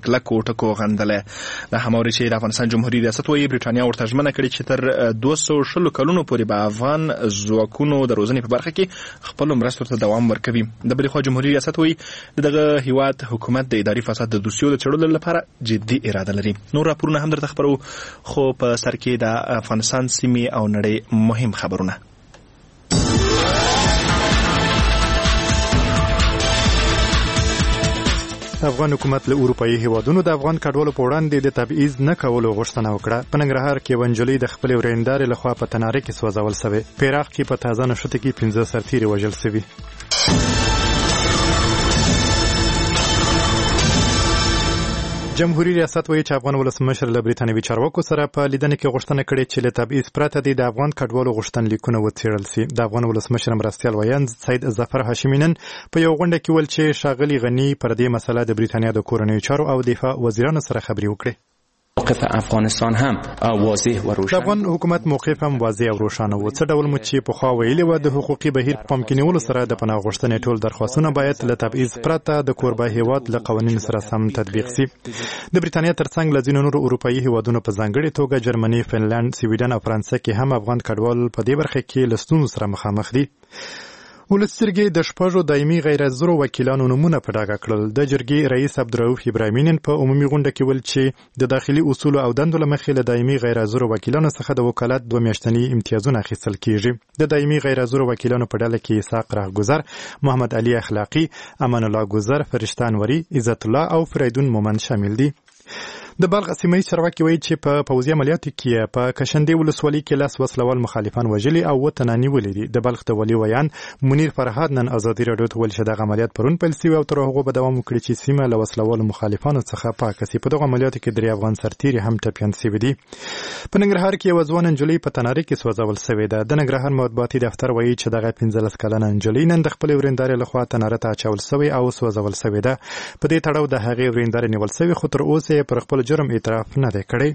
په کلکو ټکو غندلی. دا هماوري چې د افغانستان جمهوریت ریاست وایي برېټانیا ورته ژمنه کړې چې تر 220 کلونو پورې به افغان ځواکونو د روزنې په برخه کې خپلو مرستو ته دوام ورکوي. د بلې خوا جمهوریت ریاست وایي دغه هیواد حکومت د اداري فساد د دوسیو د څېړلو لپاره جدي اراده لري. نور راپورونه هم درته خبرو، خو په سر کې د افغانستان سیمې او نړۍ مهم خبرونه. افغان حکومت له اروپایي هیوادونو د افغان کډوالو په وړاندې د تبعیض نه کولو غوښتنه وکړه. په ننګرهار کې یوه نجلۍ د خپلې ورېندارې لخوا په تناره کې سوځول سوې. پیراق کې په تازه نښته کې 15 سرتیري وژل سوي. جمهوریت ریاست وایي چې افغان ولسمشر له برېټانوي چارواکو سره په لیدنه کې غوښتنه کړې چې له تبعیض پرته د افغان کډوالو غوښتنلیکونه وڅېړل سي. د افغان ولسمشر مرستیال ویاند سید ظفر هاشمي نن په یو غونډه کې ویل چې ښاغلي غني پر دې مسله د برېټانیا د کورنیو چارو او دفاع وزیرانو سره خبرې وکړې. موقف افغانستان هم واضح و روشن. افغان حکومت موقف هم واضح او روښانه و. څه ډول مو چې پخوا ویلي و د حقوقي بهیر په پام کې نیولو سره د پناه غوښتنې ټول درخواستونه باید له تبعیض پرته د کوربه هیواد له قوانینو سره سم تطبیق سي. د برېټانیا ترڅنګ له ځینو نورو اروپایي هیوادونو په ځانګړې توګه جرمني، فنلند، سویډن او فرانسه کې هم افغان کډوال په دې برخه کې له ستونزو سره مخامخ دي. ولس جرګې د شپږو دایمي غیر حاضرو وکیلانو نومونه په ډاګه کړل. د جرګې رئیس عبدالرؤف ابراهیمي نن په عمومي غونډه کې ویل چې د داخلي اصولو او دندو له مخې له دایمي غیر حاضرو وکیلانو څخه د وکالت 2 میاشتني امتیازونه اخیستل کیږي. د دایمي غیر حاضرو وکیلانو په ډله کې اسحاق راهګذر، محمد علي اخلاقي، امان الله ګذر، فرشته انوري، عزت الله او فریدون مومند شامل دي. د بلخ سیمه ییز چارواکي وایي چې په پوځي عملیاتو کې په کشندې ولسوالۍ کې 10 وسلوال مخالفان وژلي او 7 تنه نیولي دي. د بلخ د ولي ویان منیر فرهاد نن ازادي راډیو ته ویل چې دغه عملیات پرون پیل شوي او تر هغو به دوام وکړي چې سیمه له وسلوالو مخالفانو څخه پاکه شي. په دغه عملیاتو کې 3 افغان سرتیري هم ټپیان شوي دي. په ننګرهار کې یوه ځوانه نجلۍ په تناره کې سوځول شوې ده. د ننګرهار مطبوعاتي دفتر وایي چې دغه 15 کلنه نجلۍ نن د خپلې ورېندارې لخوا تناره ته اچول شوې او سوځول شوې ده. په دې تړاو د هغې ورېندارې نیول شوې، خو تر اوسه یې پر خپل جرم اعتراف نه دی کړی.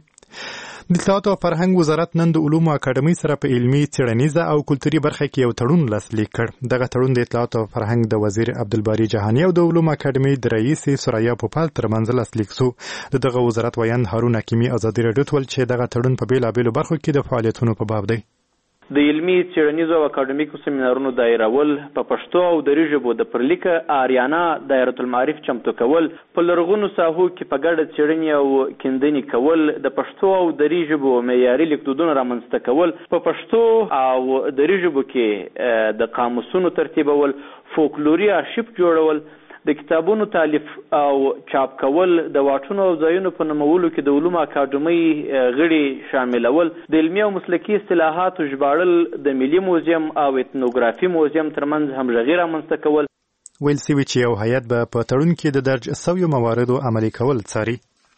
د اطلاعات او فرهنګ وزارت نن د علومو اکاډمۍ سره په علمي، څېړنیزه او کلتوري برخه کې یو تړون لاسلیک کړ. دغه تړون د اطلاعات او فرهنګ د وزیر عبدالباري جهاني او د علومو اکاډمۍ د رئیس سوریا پوپال ترمنځ لاسلیک شو. دغه وزارت ویاند هارون حکیمي ازادي راډیو ته ویل چې دغه تړون په بېلابېلو برخو کې د فعالیتونو په باب دی. د علمي، څېړنیزو او اکاډمیکو سیمینارونو دایرول، په پښتو او دري ژبو د پرلیکه آریانا دایره المعارف چمتو کول، په لرغونو ساحو کې په ګډه څېړنې او کیندنې کول، د پښتو او دري ژبو معیاري لیکدودونه رامنځته کول، په پښتو او دري ژبو کې د قاموسونو ترتیبول، فولکلوري آرشیف جوړول، د کتابونو تالیف او چاپ کول، د واټونو او ځایونو په نومولو کې د علومو اکاډمۍ غړي شاملول، د علمي او مسلکي اصطلاحاتو ژباړل، د ملي موزیم او ethnography موزیم ترمنځ همغږي رامنځته کول. ویل سوي چې یو هیئت به په تړون کې د درج شویو مواردو عملي کول څاري.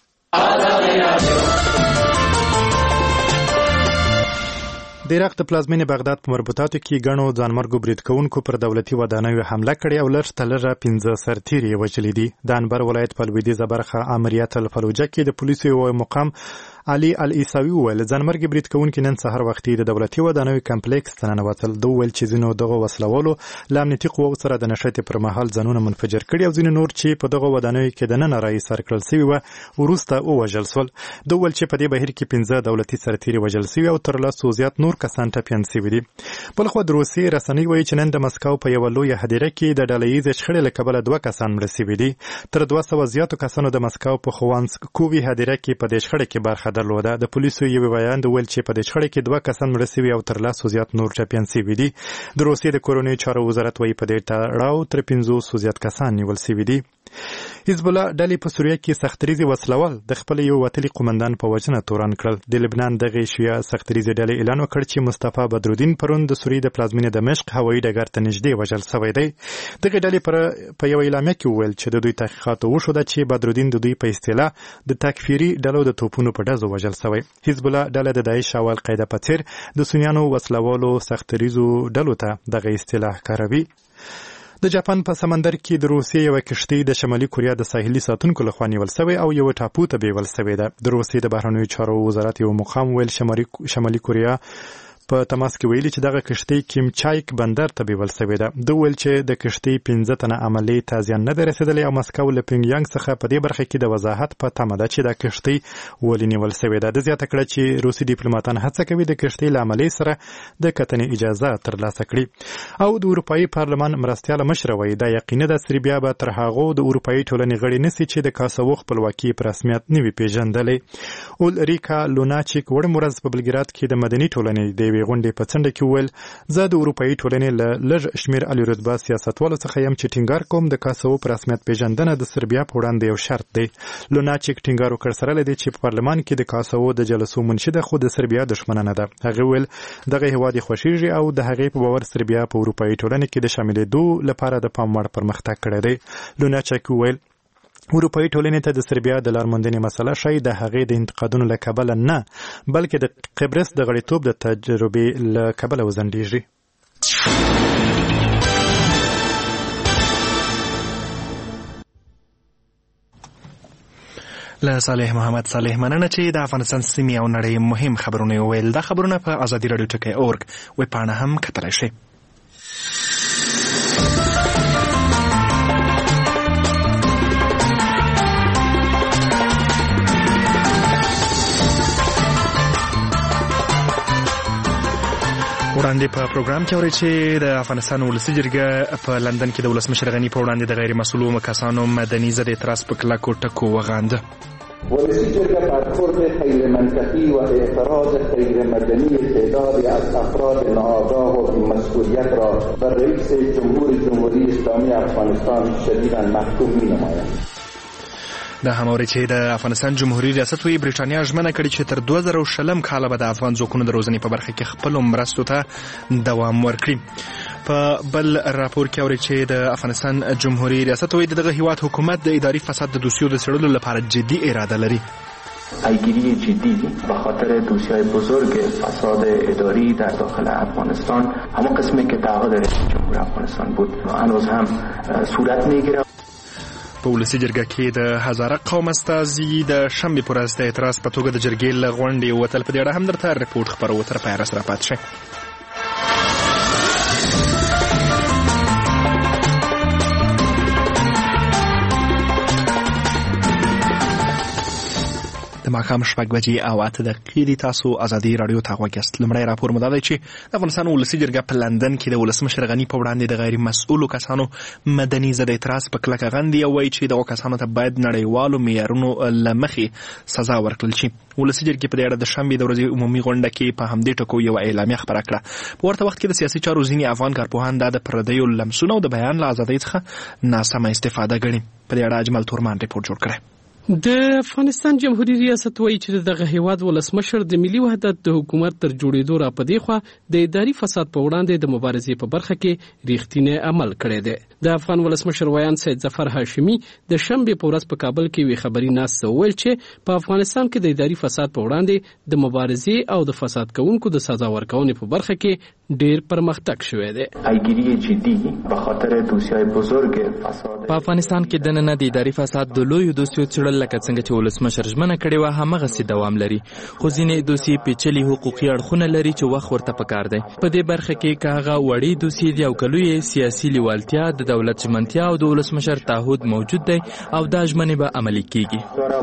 د عراق د پلازمینې بغداد په مربوطاتو کې ګڼو ځانمرګو برید کوونکو پر دولتي ودانیو حمله کړې او لږ تر لږه 15 سرتیري وژلي دي. د انبر ولایت په لویدیځه برخه امریت الفلوجه کې د پولیسو یو مقام علي العیساوي وویل ځانمرګي برید کوونکي نن سهار وختي د دولتي ودانیو کمپلیکس ته ننوتل. ده وویل چې ځینو دغه وسلوالو له امنیتي قواو سره د نښتې پر مهال ځانونه منفجر کړي او ځینې نور چې په دغه ودانیو کې دننه راایسار کړل سوي وه وروسته ووژل سول. ده وویل چې په دې بهیر کې 15 دولتي سرتیري وژل سوي او تر 10 زیات نور کسان ټپیان سوي دي. بلخوا د روسیې رسنۍ وایي چې نن د مسکو په یوه لویه هدیره کې د ډله ییزې شخړې له کبله 2 کسان مړه سوي دي. تر 200 زیاتو کسانو د مسکو په خوانسکووي هدیره کې په دې شخړه کې برخه درلوده. د پولیسو یو بیان ویل چې په دې شخړه کې 2 کسان مړه سوي او تر 10 زیات نور ټپیان سوي دي. د روسیې د کورنیو چارو وزارت وایي په دې تړاو تر 500 زیات کسان نیول سوي دي. حزب الله ډلې په سوریه کې سختریزي وسلوال د خپل یو وتلي قومندان په وژنه تورن کړل. د لبنان دغه شیعه سختریزي ډلې اعلان وکړ چې مصطفی بدرالدین پرون د سوریې د پلازمینې دمشق هوایي ډګر ته نږدې وژل شوی دی. دغه ډلې په یو اعلامیه کې وویل چې د دوی تحقیقات وشوه چې بدرالدین د دوی په اصطلاح د تکفیري ډلو د توپونو په ډزو وژل شوی. حزب الله ډله د داعش او القاعده په څیر د سنیانو وسلوالو سختریزو ډلو ته دغه اصطلاح کاروي. د جاپان په سمندر کې د روسیې یو کشتۍ د شمالي کوریا د ساحلي ساتونکو لخوا نیول شوې او یو ټاپو ته بیول شوې ده. د روسیې د بهرنیو چارو وزارت یو مقام ویل شمالي کوریا په تماس کې ویلي چې دغه کشتۍ کیمچایک بندر ته بیول شوې ده. دوی ویل چې د کشتۍ 15 تنه عملي ته زیان نه دی رسېدلی او مسکو له پینګیانګ څخه په دې برخه کې د وضاحت په تمه ده چې دا کشتۍ ولې نیول شوې ده. د زیاته کړه چې روسي ډیپلوماتان هڅه کوي د کشتۍ له عملي سره د کتنې اجازه ترلاسه کړي. او د اروپایي پارلمان مرستیاله مشر وایي دا یقیني ده سربیا به تر هغو د اروپایي ټولنې غړي نسی چې د کاسوو خپلواکي په رسمیت نه وي پیژندلې. اولریکا لوناچیک وړ مرز په بلګراد کې د مدني ټولنې د یوې غونډې په څنډه کې ویل زه د اروپایي ټولنې له لږ شمېر عالي رتبه سیاستوالو څخه یم چې ټینګار کوم د کاسوو په رسمیت پیژندنه د سربیا په وړاندې یو شرط دی. لوناچیک ټینګار وکړ سره له دې چې په پارلمان کې د کاسوو د جلسو منشي ده خو د سربیا دښمنه نه ده. هغه ویل دغه هیواد یې خوښیږي او د هغې په باور سربیا په اروپایي ټولنه کې د شاملېدو لپاره د پام وړ پرمختګ کړی دی. لوناچیک ویل اروپایي ټولنې ته د سربیا د لارموندنې مسله شاید د هغې د انتقادونو له کبله نه بلکې د قبرس د غړیتوب د تجربې له کبله وځنډېږي. له صالح محمد صالح مننه چې د افغانستان سیمې او نړۍ مهم خبرونه ویل. دا خبرونه په ازادي راډیو ټکی اورګ ویبپاڼه هم کتلی شئ. وړاندې په پروګرام کې اورئ چې د افغانستان ولسي جرګه په لندن کې د ولسمشر غني په وړاندې د غیر مسؤلو کسانو مدني ضد اعتراض په کلکو ټکو وغانده. ولسي جرګه برخورد غیر منطقی و اعتراض غیر مدنی تعدادی از افراد ناآگاه و بی‌مسئولیت را بر رئیس جمهوری اسلامی افغانستان شدیداً محکوم می‌نماید. دا هم اوري چې د افغانستان جمهوریت ریاست وی برېټانیا ژمنه کړې چې تر 2020 کال به د افغان ځواکونو د روزنې په برخه کې خپل مرستو ته دوام ورکړي. په بل راپور کې اوري چې د افغانستان جمهوریت ریاست وی دغه هیواد حکومت د اداري فساد د دوسیو د څېړلو لپاره جدي اراده لري. پیگیری جدی به خاطر دوسیهای بزرگ فساد اداری در داخل افغانستان همون قسمی که تعهد رئیس جمهور افغانستان بود هنوز هم صورت میگیره. په ولسي جرګه کې د هزاره قوم استازي د شنبې پر ورځ د اعتراض په توګه د جرګې له غونډې وتل. په دې اړه هم درته رپورټ خپروو. تر پایه راسره پاتې شئ. د ماښام 6:08 دي. تاسو ازادي راډیو ته غوږ یاست. لومړی راپور مو دا دی چې د افغانستان ولسي جرګه په لندن کې د ولسمشر غني په وړاندې د غیر مسؤلو کسانو مدني ضد اعتراض په کلکه غندي او وایي چې دغو کسانو ته باید نړیوالو معیارونو له مخې سزا ورکړل شي. ولسي جرګې په دې اړه د شنبې د ورځې عمومي غونډه کې په همدې ټکو یوه اعلامیه خپره کړه. په ورته وخت کې د سیاسي چارو ځینې افغان کارپوهان دا د پردیو لمسونو او د بیان له ازادۍ څخه ناسمه استفاده ګڼي. په دې اړه اجمل تورمان رپورټ جوړ کړی. د افغانستان جمهوریت ریاست وایي چې دغه هیواد ولسمشر د ملي وحدت د حکومت تر جوړېدو را پدې خوا د اداري فساد په وړاندې د مبارزې په برخه کې ریښتینی عمل کړی دی. د افغان ولسمشر ویان سید ظفر هاشمي د شنبې په ورځ په کابل کې وی خبري ناسته ویل چې په افغانستان کې د اداري فساد په وړاندې د مبارزې او د فساد کوونکو د سزا ورکونې په برخه کې ډیر پرمختګ شوی دی. پیگیری جدی به خاطر دوسیهای بزرگ فساد په افغانستان کې د نن د اداري فساد د لوی دوسیو څېړل لکه څنګه چې ولسمشر ژمنه کړې وه همغسې دوام لري. خو ځینې دوسیې پیچلي حقوقي اړخونه لري چې وخت ورته پکار دی. په دې برخه کې که هغه وړې دوسیې دي او که لویې سیاسي لیوالتیا د دولت ژمنتیا او د ولسمشر تعهد موجود دی او دا ژمنې به عملي کیږي.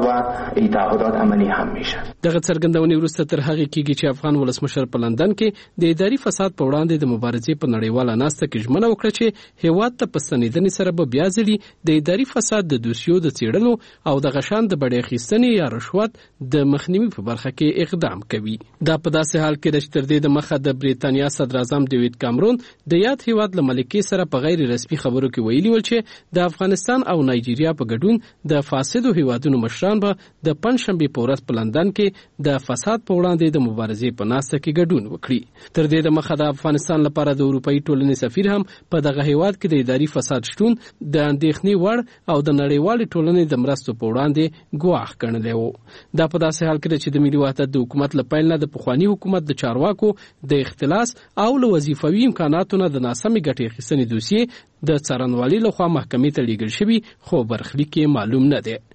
دغه څرګندونې وروسته تر هغې کیږي چې افغان ولسمشر په لندن کې د اداري فساد په وړاندې د مبارزې په نړیواله ناسته کې ژمنه وکړه چې هیواد ته په ستنېدنې سره به بیا ځلي د اداري فساد د دوسیو د څېړلو او د غشان د بډې اخیستنې یا رشوت د مخنیوي په برخه کې اقدام کوي. دا په داسې حال کې ده چې تر دې د مخه د بریتانیا صدر اعظم ډیوید کامرون د یاد هیواد له ملکې سره په غیر رسمي خبرو کې ویلي ول چې د افغانستان او نایجیریا په ګډون د فاسدو هیوادونو مشران به د پنځشنبې په ورځ په لندن کې د فساد په وړاندې د مبارزې په ناسته کې ګډون وکړي. تر دې د مخه د افغانستان لپاره د اروپایي ټولنې سفیر هم په دغه هیواد کې د اداري فساد شتون د اندېښنې وړ او د نړیوالې ټولنې د مرستو په وړاندې ګواښ ګڼلی و. دا په داسې حال کې ده چې د ملي وحدت د حکومت له پیل نه د پخواني حکومت د چارواکو د اختلاس او له وظیفوي امکاناتو نه د ناسمې ګټې اخیستنې دوسیې د څارنوالۍ لخوا محکمې ته لیږل شوي خو برخلیک یې معلوم نه دی.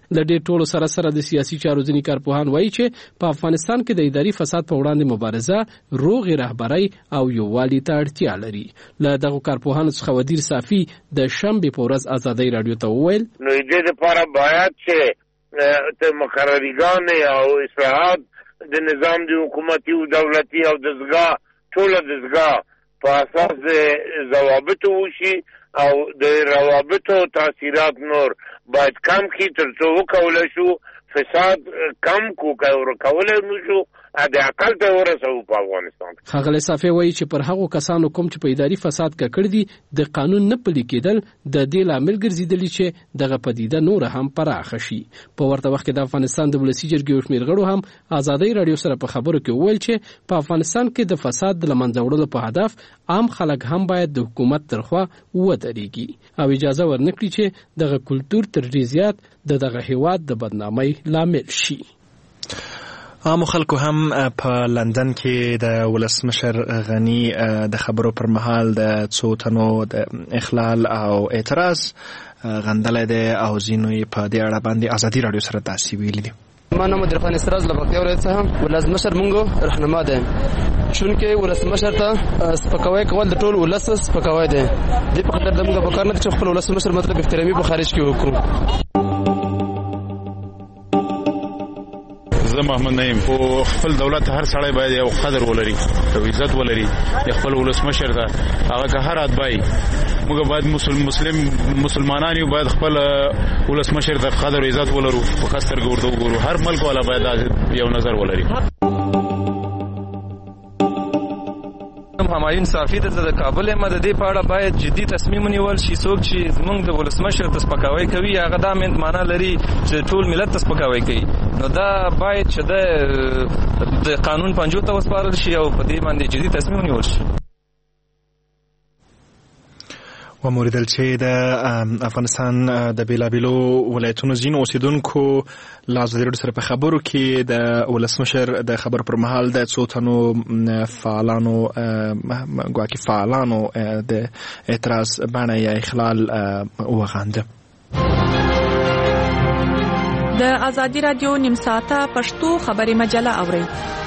د دې ټولو سره د سیاسي چارو ځینې کارپوهان وایي چې په افغانستان کې د اداري فساد په وړاندې مبارزه روغې رهبرۍ او یووالي ته اړتیا لري. له دغو کارپوهانو څخه ودیر صافي د شنبې په ورځ ازادۍ راډیو ته وویل نو دې لپاره باید چې مقرریګان او اصلاحات د نظام د حکومتي او دولتي او دستګاه ټول دستګاه په اساس د ضوابطو وشي او د روابطو تاثیرات نور باید کم کی تر څو وکولای شو فساد کم کولای نشو د عقل ته ورسو په افغانستان. ښاغلی صافی وایي چې پر هغو کسانو کوم چې په اداري فساد ککړ دي د قانون نه پلي کېدل د دې لامل ګرځېدلي چې دغه پدیده نور هم پراخه شي. په ورته وخت کې د افغانستان د ولسي جرګې یو شمېر غړو هم ازادۍ راډیو سره په خبرو کې وویل چې په افغانستان کې د فساد د له منځه وړلو په هدف عام خلک هم باید د حکومت تر خوا ودرېږي او اجازه ورنکړي چې دغه کلتور تر ډېر زیات د دغه هېواد د بدنامۍ لامل شي. عامو خلکو هم په لندن کې د ولسمشر غنی د خبرو پر مهال د څو تنو د اخلال او اعتراض غندلې ده او ځینو په دې اړه باندې ازادي راډیو سره تاسو ویلي دي. ما نام عرفان استراز لبقیه ورته ولسمشر مونږ رهنما ده چونکه ولسمشر ته سپکاوی کول د ټول ولس سپکاوی ده د په خاطر دموږ په کار نه چې خپل ولسمشر مطلب احترامي په خارج کې وکړو. زه محمد نعیم او خپل دولت هر سړی باید یو قدر ولري او عزت ولري خپل ولسمشر ته هغه که هر ادبای موږ باید مسلمانان یو باید خپل ولسمشر ته قدر او عزت ولرو په خاطر ګورته وګورو هر ملک والا باید یو نظر ولري. همایون صافی د کابل مددي په اړه باید جدي تصمیم ونیول شي. څوک چې زمونږ د ولسمشر د سپکاوی کوي هغه دا معنا لري چې ټول ملت د سپکاوی کوي نو دا باید چې د قانون پنجو ته وسپارل شي او په دې باندې جدي تصمیم ونیول شي. وموریدل چې د افغانستان د بیلابیلو ولایتونو ځینو اوسیدونکو له ازادي راډیو سره په خبرو کې د ولسمشر د خبرو پر مهال د څو تنو فعالانو ګواکې فعالانو د اعتراض بڼه یا اخلال وغانده. د ازادي راډیو نیم ساعته پښتو خبري مجله اورئ.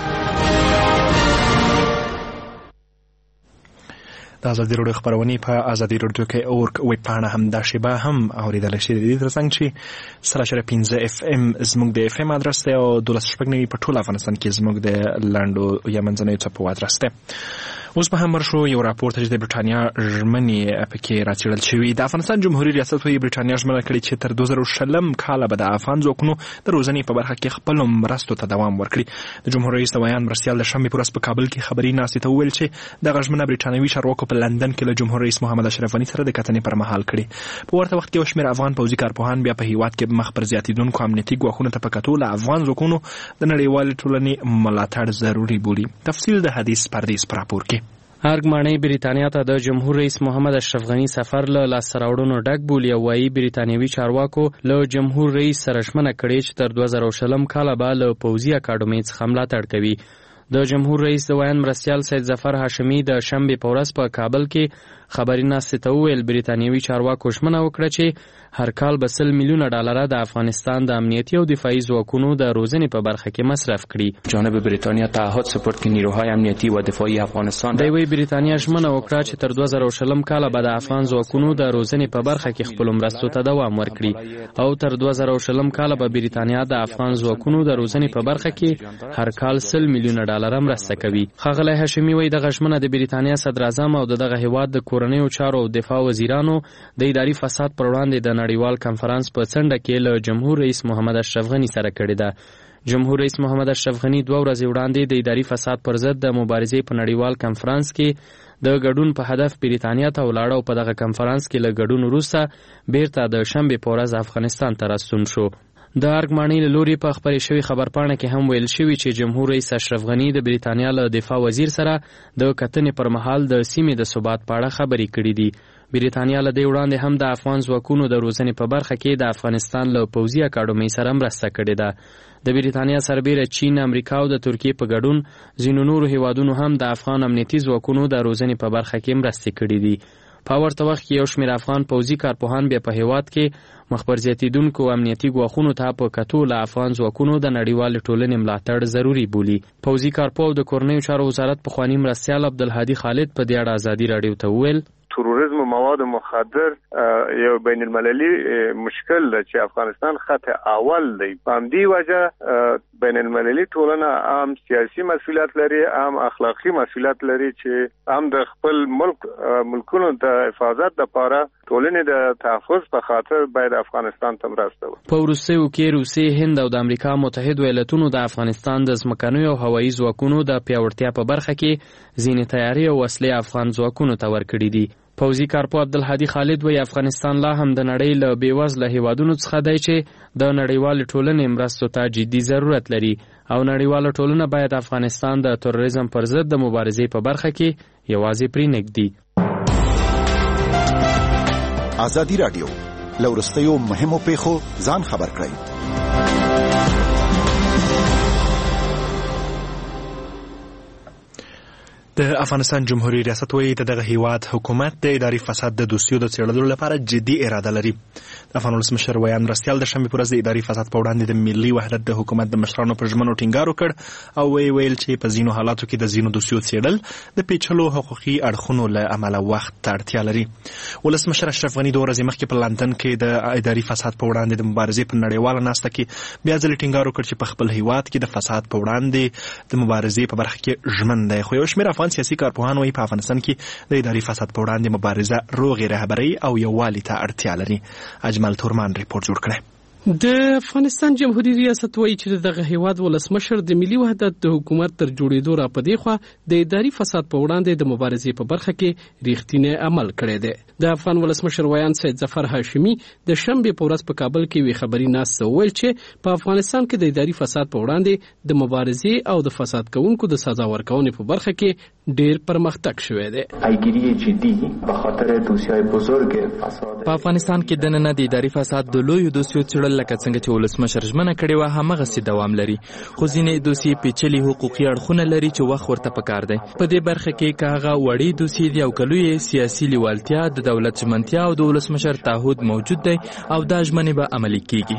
د ازادي راډیو خبرونه په ازادي راډیو کې اورک ویب پاڼه هم د شیبه هم اوریدل شي. د دې ترڅنګ چې 3.15 اف ام زموږ د اف ام ادرس دی او 12.9 په ټول افغانستان کې زموږ د لنډو یا منځنیو څپو ادرس دی. اوس په هم شو یو راپور ته د برټانیا ژمنې پکې راچړل شوی. د افغانستان جمهوریت ریاست په برټانیا ژمنه کړې چې تر 2020 کال به د افغان ځواکونو د روزنې په برخه کې خپل مرستو ته دوام ورکړي. د جمهور رئیس ویان مرستیال د شنبې په ورځ په کابل کې خبري ناستې ته وویل چې دغه ژمنه برټانوي چارواکو په لندن کې له جمهور رئیس محمد اشرف غني سره د کتنې پر مهال کړي. په ورته وخت کې یو شمېر افغان پوځي کارپوهان بیا په هیواد کې مخ پر زیاتیدونکو امنیتي ګواښونو ته په کتو له افغان ځواکونو د نړیوالې ټولنې ملاتړ ضروري بولي. تفصیل د حدیث پردیس پر راپور کې. ارګمانۍ بریتانیا ته د جمهور رئیس محمد اشرف غني سفر له لاسته راوړنو ډک بولي او وايي بریتانیوي چارواکو له جمهور رئیس سره ژمنه کړې چې تر 2020 کال به له پوځي اکاډمۍ څخه ملاتړ کوي. د جمهور رئیس د ویان مرستیال سید ظفر هاشمي د شنبې په ورځ په کابل کې خبري ناستې ته وویل بریتانیوي چارواکو ژمنه وکړه چې هر کال به $100 میلیونه د افغانستان د امنیتي او دفاعي ځواکونو د روزنې په برخه کې مصرف کړي. جانب بریتانیا تعهد سپورت که نیروهای امنیتی و دفاعی افغانستان د وی بریتانیا ژمنه وکړه چې تر 2020 کال به د افغان ځواکونو د روزنې په برخه کې خپل مرستو ته دوام ورکړي او تر 2020 کال به بریتانیا د افغان ځواکونو د روزنې په برخه کې هر کال $100 میلیونه مرسته کوي. ښاغلی هاشمي وایي دغه ژمنه د بریتانیا صدر اعظم او دغه هیواد د کورنیو چارو او دفاع وزیرانو د اداري فساد پر وړاندې د نړیوال کنفرانس په څنډه کې له جمهور رئیس محمد اشرف غني سره کړې ده. جمهور رئیس محمد اشرف غني 2 ورځې وړاندې د اداري فساد پر ضد د مبارزې په نړیوال کنفرانس کې د ګډون په هدف بریتانیا ته ولاړ او په دغه کنفرانس کې له ګډون وروسته بیرته د شنبې په ورځ افغانستان ته راستون شو. د ارګمانۍ له لوري په خبرې شوې خبرپاڼه کې هم ویل شوي چې جمهور رئیس اشرف غني د بریتانیا له دفاع وزیر سره د کتنې پر مهال د سیمې د ثبات په اړه خبرې کړې دي. بریتانیا له دې وړاندې هم د افغان ځواکونو د روزنې په برخه کې د افغانستان له پوځي اکاډمۍ سره مرسته کړې ده. د بریتانیا سربیره چین، امریکا او د ترکیې په ګډون ځینو نورو هیوادونو هم د افغان امنیتي ځواکونو د روزنې په برخه کې مرستې کړې دي. په ورته وخت کې یو شمېر افغان پوځي کارپوهان بیا په هیواد کې مخبر زیاتېدونکو امنیتي ګواښونو ته په کتو له افغان ځواکونو د نړیوالې ټولنې ملاتړ ضروري بولي. پوځي کارپوه د کورنیو چارو وزارت پخواني مرستیال عبدالهادي خالد په دې اړه ازادي راډیو ته وویل تروریسم و مواد مخدر یو بین المللی مشکل ده چې افغانستان خط اول دی. په همدې وجه بین المللی ټولنه هم سیاسي مسؤلیت لري، هم اخلاقی مسؤلیت لري چې هم د خپل ملکونو د حفاظت لپاره ټولنې د تحفظ په خاطر باید افغانستان ته مرسته وکړي. په وروستیو کې روسیې، هند او د امریکا متحد ایالتونو د افغانستان د ځمکنیو او هوایي ځواکونو د پیاوړتیا په برخه کې ځینې تیاری او وسلې افغان ځواکونو ته ورکړي دي. پوځي کارپوه عبدالهادي خالد وایي افغانستان لا هم د نړۍ له بېوزله هیوادونو څخه دی چې د نړیوالې ټولنې مرستو ته جدي ضرورت لري او نړیواله ټولنه باید افغانستان د تروریزم پر ضد د مبارزې په برخه کې یوازې پرېنږدي. ازادي راډیو له وروستیو مهمو پیښو ځان خبر کړئ. د افغانستان جمهوریت ریاست وایي د دغه هیواد حکومت د اداري فساد د دوسیو د څېړلو لپاره جدي اراده لري. د افغان ولسمشر ویان مرستیال د شنبې په ورځ د اداري فساد په وړاندې د ملي وحدت د حکومت د مشرانو پر ژمنو ټینګار وکړ او ویل چې په ځینو حالاتو کې د ځینو دوسیو څېړل د پیچلو حقوقي اړخونو له امله وخت ته اړتیا لري. ولسمشر اشرف غني 2 ورځې مخکې په لندن کې د اداري فساد په وړاندې د مبارزې په نړیواله ناسته کې بیا ځلې ټینګار وکړ چې په خپل هیواد کې د فساد په وړاندې د مبارزې په برخه کې ژمن دی. خو یو شمېر افغان سیاسي کارپوهان وایي په افغانستان کې د اداري فساد په وړاندې مبارزه روغې رهبرۍ او یووالي ته اړتیا لري. اجمل تورمان ریپورت جوړ کړی. د افغانستان جمهوریت ریاست وایي چې دغه هیواد ولسمشر د ملي وحدت د حکومت تر جوړېدو را پدې خوا د اداري فساد په وړاندې د مبارزې په برخه کې ریښتینی عمل کړی دی. د افغان ولسمشر ویان سید ظفر هاشمي د شنبې په ورځ په کابل کې وی خبري ناسته وویل چې په افغانستان کې د اداري فساد په وړاندې د مبارزې او د فساد کوونکو د سزا ورکونې په برخه کې ډیر پرمختګ شوی دی. پیگیری جدی به خاطر دوسیهای بزرگ فساد په افغانستان کې د نن د اداري فساد د لویو دوسیو څېړل لکه څنګه چې ولسمشر ژمنه کړې وه همغسې دوام لري، خو ځینې دوسیې پیچلي حقوقي اړخونه لري چې وخت ورته پکار دی. په دې برخه کې که هغه وړې دوسیې دي او که لویې سیاسي لیوالتیا، د دولت ژمنتیا او د ولسمشر تعهد موجود دی او دا ژمنې به عملي کیږي.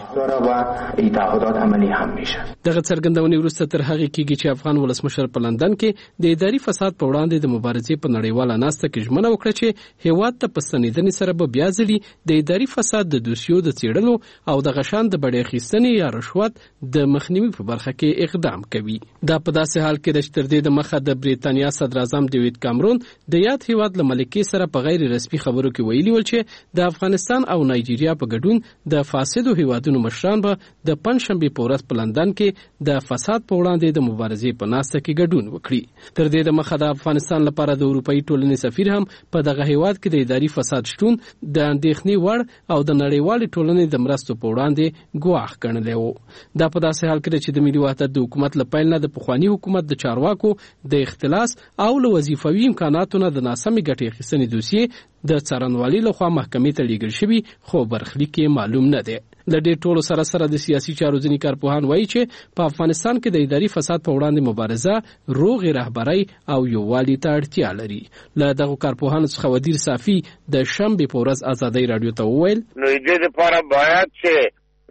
دغه څرګندونې وروسته تر هغې کیږي چې افغان ولسمشر په لندن کې د اداري فساد په وړاندې د مبارزې په نړیواله ناسته کې ژمنه وکړه چې هیواد ته په ستنېدنې سره به بیا ځلې د اداري فساد د دوسیو د څېړلو او دغه شان د بډې اخیستنې یا رشوت د مخنیوي په برخه کې اقدام کوي. دا په داسې حال کې ده چې تر دې د مخه د بریتانیا صدر اعظم ډیوید کامرون د یاد هیواد له ملکې سره په غیر رسمي خبرو کې ویلي ول چې د افغانستان او نایجیریا په ګډون د فاسدو هیوادونو مشران به د پنځشنبې په ورځ په لندن کې د فساد په وړاندې د مبارزې په ناسته کې ګډون وکړي. تر دې د مخه د افغانستان لپاره د اروپאי ټولنې سفیر هم په دغه هیواد کې د اداري فساد شتون د اندېښنې وړ او د نړیوالې ټولنې د مرستو په وړاندې ګواښ ګڼلی و. دا په داسې حال کې ده چې د ملي وحدت د حکومت له پیل نه د پخواني حکومت د چارواکو د اختلاس او له وظیفوي امکاناتو نه د ناسمې ګټې اخیستنې دوسیې د څارنوالۍ لخوا محکمې ته لیږل شوي، خو برخلیک یې معلوم نه دی. له دې ټولو سره سره د سیاسي چارو ځینې کارپوهان وایي چې په افغانستان کې د اداري فساد په وړاندې مبارزه روغې رهبرۍ او یووالي ته اړتیا لري. له دغو کارپوهانو څخه ودیر صافي د شنبې په ورځ ازادۍ راډیو ته وویل نو دې لپاره باید چې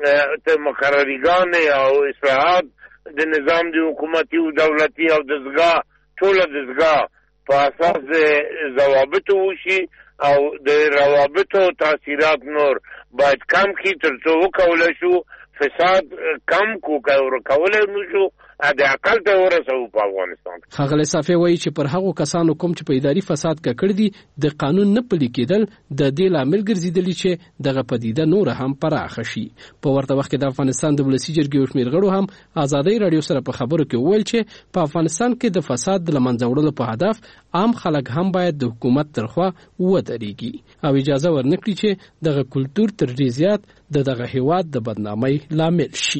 مقرریگان او اصلاحات د نظام د حکومتي او دولتي او دستگاه ټول دستگاه په اساس د ضوابطو وشي او د روابطو تاثیرات نور باید کم کی تر څو وکولای شو فساد کم کولای نشو د عقل ته ورسو په افغانستان. ښاغلی صافي وایي چې پر هغو کسانو کوم چې په اداري فساد ککړ دي د قانون نه پلي کېدل د دې لامل ګرځېدلي چې دغه پدیده نوره هم پراخه شي. په ورته وخت کې د افغانستان د ولسي جرګې یو شمېر غړو هم ازادۍ راډیو سره په خبرو کې وویل چې په افغانستان کې د فساد د له منځه وړلو په هدف عام خلک هم باید د حکومت تر خوا ودرېږي او اجازه ورنکړي چې دغه کلتور تر ډېر زیات د دغه هیواد د بدنامۍ لامل شي.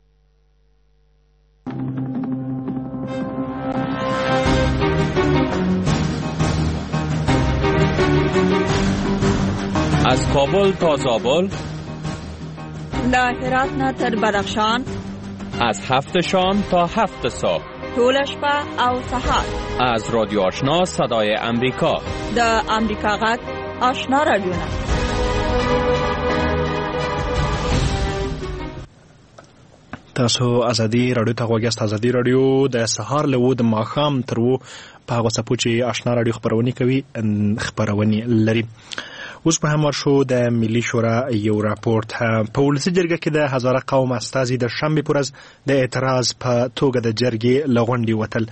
از کابل تا زابل، له هرات نه تر بدخشان، از 7 شام تا 7 صبح، ټوله شپه او سهار، از رادیو آشنا صدای امریکا، د امریکا غږ آشنا رادیو تاسو ازادي رادیو ته غوږ یاست. ازادي رادیو د سهار له و د ماښام تر و په هغه څپو چې آشنا رادیو خپرونې کوي خپرونې لري. اوس په هم ورشو د ملي شورا یو راپورټ په ولسي جرګه کې د هزاره قوم استازي د شنبې په ورځ د اعتراض په توګه د جرګې له غونډې وتل.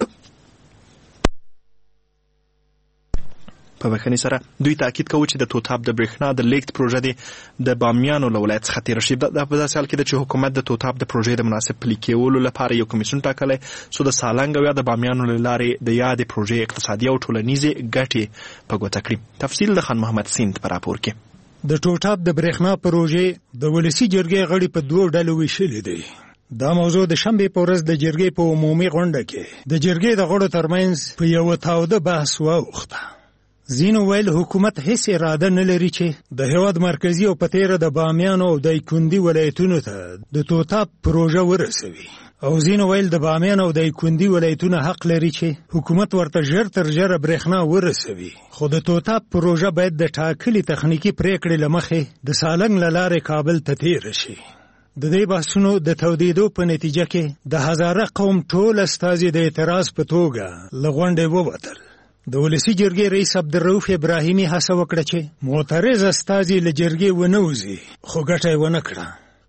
په بخښنې سره دوی تاکید کوي چې د توتاب د برېښنا د لیږد پروژه د بامیانو له ولایت څخه تېره شي. دا په داسې حال کې ده چې حکومت د توتاب د پروژې د مناسب پلي کولو لپاره یو کمیسیون ټاکلی څو د سالنګ او یا د بامیانو له لارې د یادې پروژې اقتصادي او ټولنیزې ګټې په ګوته کړي. تفصیل د خان محمد سیند په راپور کې. د توتاب د برېښنا پروژې د ولسي جرګې غړي په دوه ډلو ویشلې دي. دا موضوع د شنبې په ورځ د جرګې په عمومي غونډه کې د جرګې د غړو ترمنځ په یو تاوده بحث واوښته. ځینو ویل حکومت هیڅ اراده نه لري چې د هېواد مرکزي او په تېره د بامیانو او دایکنډي ولایتونو ته د توتاب پروژه ورسوي، او ځینو ویل د بامیانو او دایکنډي ولایتونه حق لري چې حکومت ورته ژر تر ژره برېښنا ورسوي، خو د توتاب پروژه باید د ټاکلي تخنیکي پریکړې له مخې د سالنګ له لارې کابل ته تېره شي. د دې بحثونو د تودېدو په نتیجه کې د هزاره قوم ټول استازي د اعتراض په توګه له غونډې ووتل. د ولسي جرګې رئیس عبدالرؤف ابراهیمي هڅه وکړه چې معترض استازي له جرګې ونه وځي، خو ګټه یې ونه کړه.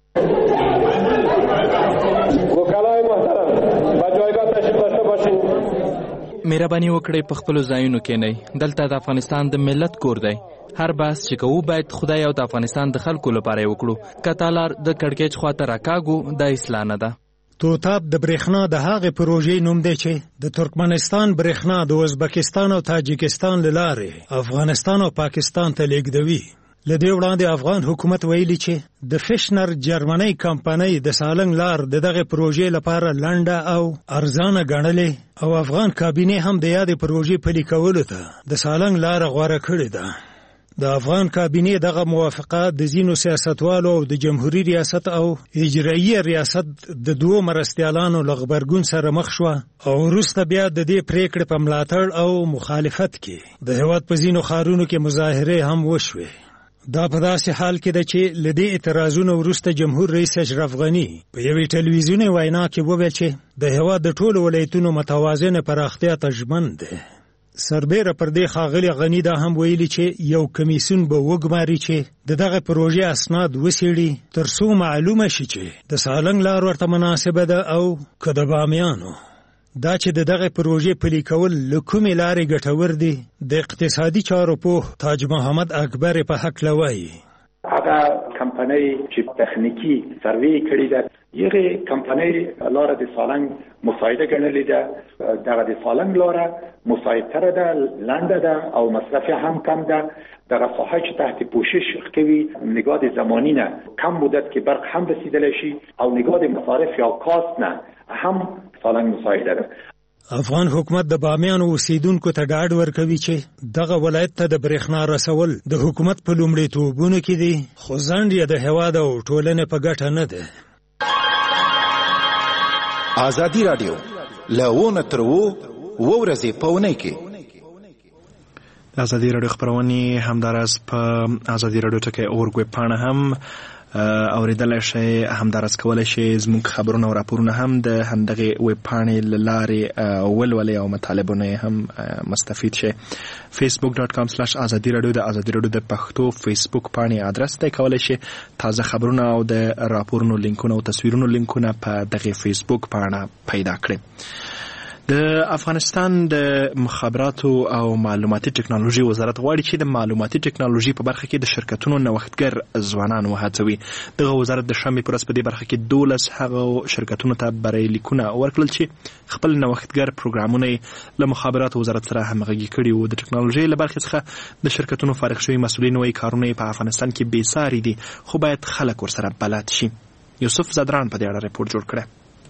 مهرباني وکړئ په خپلو ځایونو کښېنئ. دلته د افغانستان د ملت کور دی. هر بحث چې کوو باید خدای او د افغانستان د خلکو لپاره یې وکړو. که تالار د کړکېچ خواته راکاږو دا اصلاح نه ده. توتاب د برېښنا د هغې پروژې نوم دی چې د ترکمنستان برېښنا د ازبکستان او تاجکستان له لارې افغانستان او پاکستان ته لیږدوي. له دې وړاندې افغان حکومت ویلي چې د فشنر جرمنۍ کمپنۍ د سالنګ لار د دغې پروژې لپاره لنډه او ارزانه ګڼلې، او افغان کابینې هم د یادې پروژې پلي کولو ته د سالنګ لاره غوره کړې ده. د افغان کابینې دغه موافقه د ځینو سیاستوالو او د جمهوریت ریاست او اجرایي ریاست د دوو مرستیالانو له غبرګون سره مخ شوه، او وروسته بیا د دې پریکړې په ملاتړ او مخالفت کې د هېواد په ځینو ښارونو کې مظاهرې هم وشوې. دا په داسې حال کې ده چې له دې اعتراضونو وروسته جمهور رئیس اشرف غني په یوې ټلویزیوني وینا کې وویل چې د هېواد د ټولو ولایتونو متوازنه پراختیا ته ژمن دی. سربیره پر دې ښاغلي غني دا هم ویلي چې یو کمیسیون به وګماري چې د دغه پروژې اسناد وڅېړي تر څو معلومه شي چې د سالنګ لار ورته مناسبه ده او که د بامیانو. دا چې د دغه پروژې پلي کول له کومې لارې ګټور دي د اقتصادي چارو پوه تاج محمد اکبر په هکله وایي. هغه کمپنۍ چې تخنیکی سروې کړې ده، یغه کمپنۍ لاره د سالنګ مساعده ګڼلې ده. دغه د سالنګ لاره مساعدتره ده، لنډه ده او مصرف هم کم ده. دغه ساحه چې تحت پوشش کوي نگاه د زمانی نه کم مدت کې برق هم رسیدلی شي، او نگاه د مصارف یا کاست نه هم سالنګ مساعده ده. افغان حکومت د بامیانو اوسیدونکو ته ډاډ ورکوي چې دغه ولایت ته د برېښنا رسول د حکومت په لومړیتوبونو کې دي، خو ځنډ یې د هېواد او ټولنې په ګټه نه ده. ازادي رادیو له ونه تر ورځې په اونۍ کې ازادي رادیو خپرونې همداراز په ازادي رادیو ټکی اورګوي پاڼه هم اوریدلای شئ. همداراز کولی شئ زموږ خبرونه او راپورونه هم د همدغې ویب پاڼې له لارې ولولئ او مطالبونه یې هم مستفید شئ. facebook.com/ازادي رادیو د ازادي رادیو د پښتو فیسبوک پاڼې ادرس دی. کولی شئ تازه خبرونه او د راپورونو لینکونه او تصویرونو لینکونه په دغې فیسبوک پاڼه پیدا کړئ. د افغانستان د مخابراتو او معلوماتي ټکنالوژي وزارت غواړي چې د معلوماتي ټکنالوژي په برخه کې د شرکتونو نوښتګر ځوانان وهڅوي. دغه وزارت د شنبې په ورځ په دې برخه کې 12 هغه شرکتونو ته بریالیکونه ورکړل چې خپل نوښتګر پروګرامونه له مخابراتو وزارت سره همغږي کړي وو. د ټکنالوژي له برخې څخه د شرکتونو فارغ شوي مسؤلین وايي کارونه په افغانستان کې بې ساري دي، خو باید خلک ورسره بلد شي. یوسف زدران په دې اړه ریپورت جوړ کړی.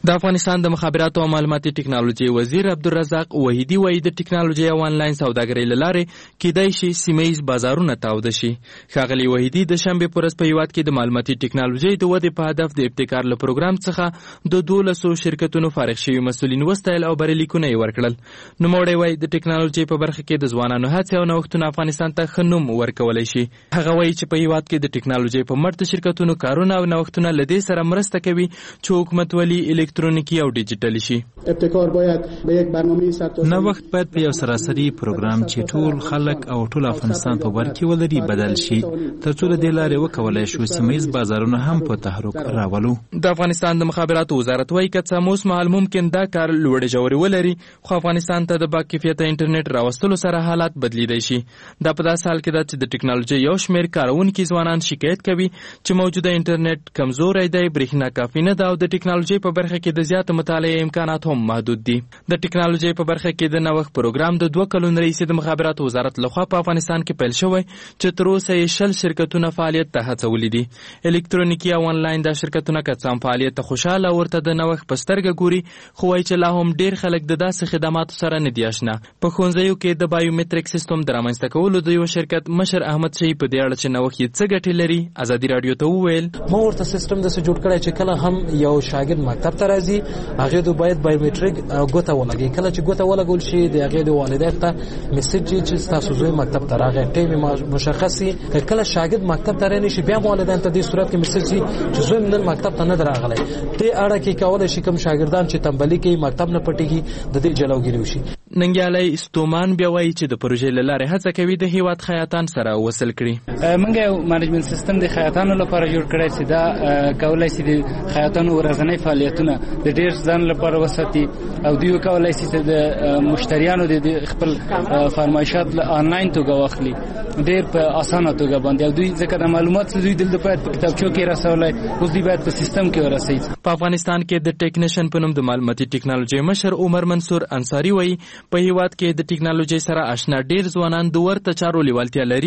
د افغانستان د مخابراتو او معلوماتي ټکنالوژي وزیر عبدالرزاق وحیدي وایي د ټکنالوژي او انلاین سوداګرۍ له لارې کیدای شي سیمه ییز بازارونه تاوده شي. ښاغلي وحیدي د شنبې په ورځ په هیواد کې د معلوماتي ټکنالوژۍ د ودې په هدف د ابتکار له پروګرام څخه د 1200 شرکتونو فارغ شوي مسؤلین وستایل او بریلیکونه یې ورکړل. نوموړی وایي د ټکنالوژۍ په برخه کې د ځوانانو هڅې او نوښتونه افغانستان ته ښه نوم ورکولی شي. هغه وایي چې په هیواد کې د ټکنالوژۍ په مټ د شرکتونو کارونه او نوښتونه له دې سره مرسته کوي چې حکومتولي الکترونیکي او ډیجیټلي شي. ابتکار باید به یک برنامه سرتاسری نوښت باید په یو سراسري پروګرام چې ټول خلک او ټول افغانستان په بر کې ولري بدل شي ترڅو د دې لارې وکولای شو سیمه‌ییز بازارونه هم په تحرک راولو. د افغانستان د مخابراتو وزارت وایي که څه اوس مهال ممکن دا کار لوړې ژورې ولري خو افغانستان ته د با کیفیته انټرنیټ راوستلو سره حالات بدلیدای شي. دا په داسې حال کې ده چې د ټکنالوژۍ یو شمېر کاروونکي ځوانان شکایت کوي چې موجوده انټرنیټ کمزوری دی، برېښنا کافي نه ده او د ټکنالوژۍ په برخه کې د زیاته مطالعې امکانات هم محدود دي. د ټکنالوژۍ په برخه کې د نوښت پروګرام د 2 کلونو راهیسې د مخابراتو وزارت لخوا په افغانستان کې پیل شوی چې تر اوسه یې 60 شرکتونه فعالیت ته هڅولي دي. الکترونیکي او انلاین دا شرکتونه که څه هم فعالیت ته خوشحاله ورته د نوښت په سترګه ګوري خو وایي چې لا هم ډېر خلک د داسې خدماتو سره نه دي اشنا. په ښوونځیو کې د بایومټریک سیستم د رامنځته کولو د یو شرکت مشر احمد شهید په دې اړه چې نوښت یې څه ګټې لري ازادي راډیو ته وویل ما ورته سیستم داسې جوړ کړی چې کله هم یو شاګرد مکتب ته راځي هغه د باید بایومټریک ګوته ولګي. کله چې ګوته ولګول شي د هغه د والدین ته میسج چې تاسو زوی مکتب ته راغی ټیم مشخصي کله شاګرد مکتب ته رانه شي بیا والدین ته د صورت کې میسج چې زوی من مکتب ته نه راغلی ته اړه کې کولای شي کوم شاګردان چې تنبلی کوي مکتب نه پټيږي د دې جلوګیری وشي. ننګیالي استومان بیا وایي چې د پروژې له لارې هڅه کوي د هیواد خیاطان سره وصل کړي. موږ یو مانجمنت سیستم د خیاطانو لپاره جوړ کړی چې دا کولای شي د خیاطانو ورځنی فعالیتونه د ډیر ځان لپاره وساتي او دوی کولای شي چې د مشتریانو د خپل فرمایشات آنلاین توګه واخلي ډیر په اسانه توګه باندې او دوی ځکه د معلومات دوی دلته په کتابچو کې رسولای اوس دوی باید په سیستم کې ورسي. په افغانستان کې د ټیکنیشن په نوم د معلوماتي ټکنالوژي مشر عمر منصور انصاری وایي په هیواد کې د ټکنالوژي سره آشنا ډیر ځوانان د ورته چارو لیوالتیا لري.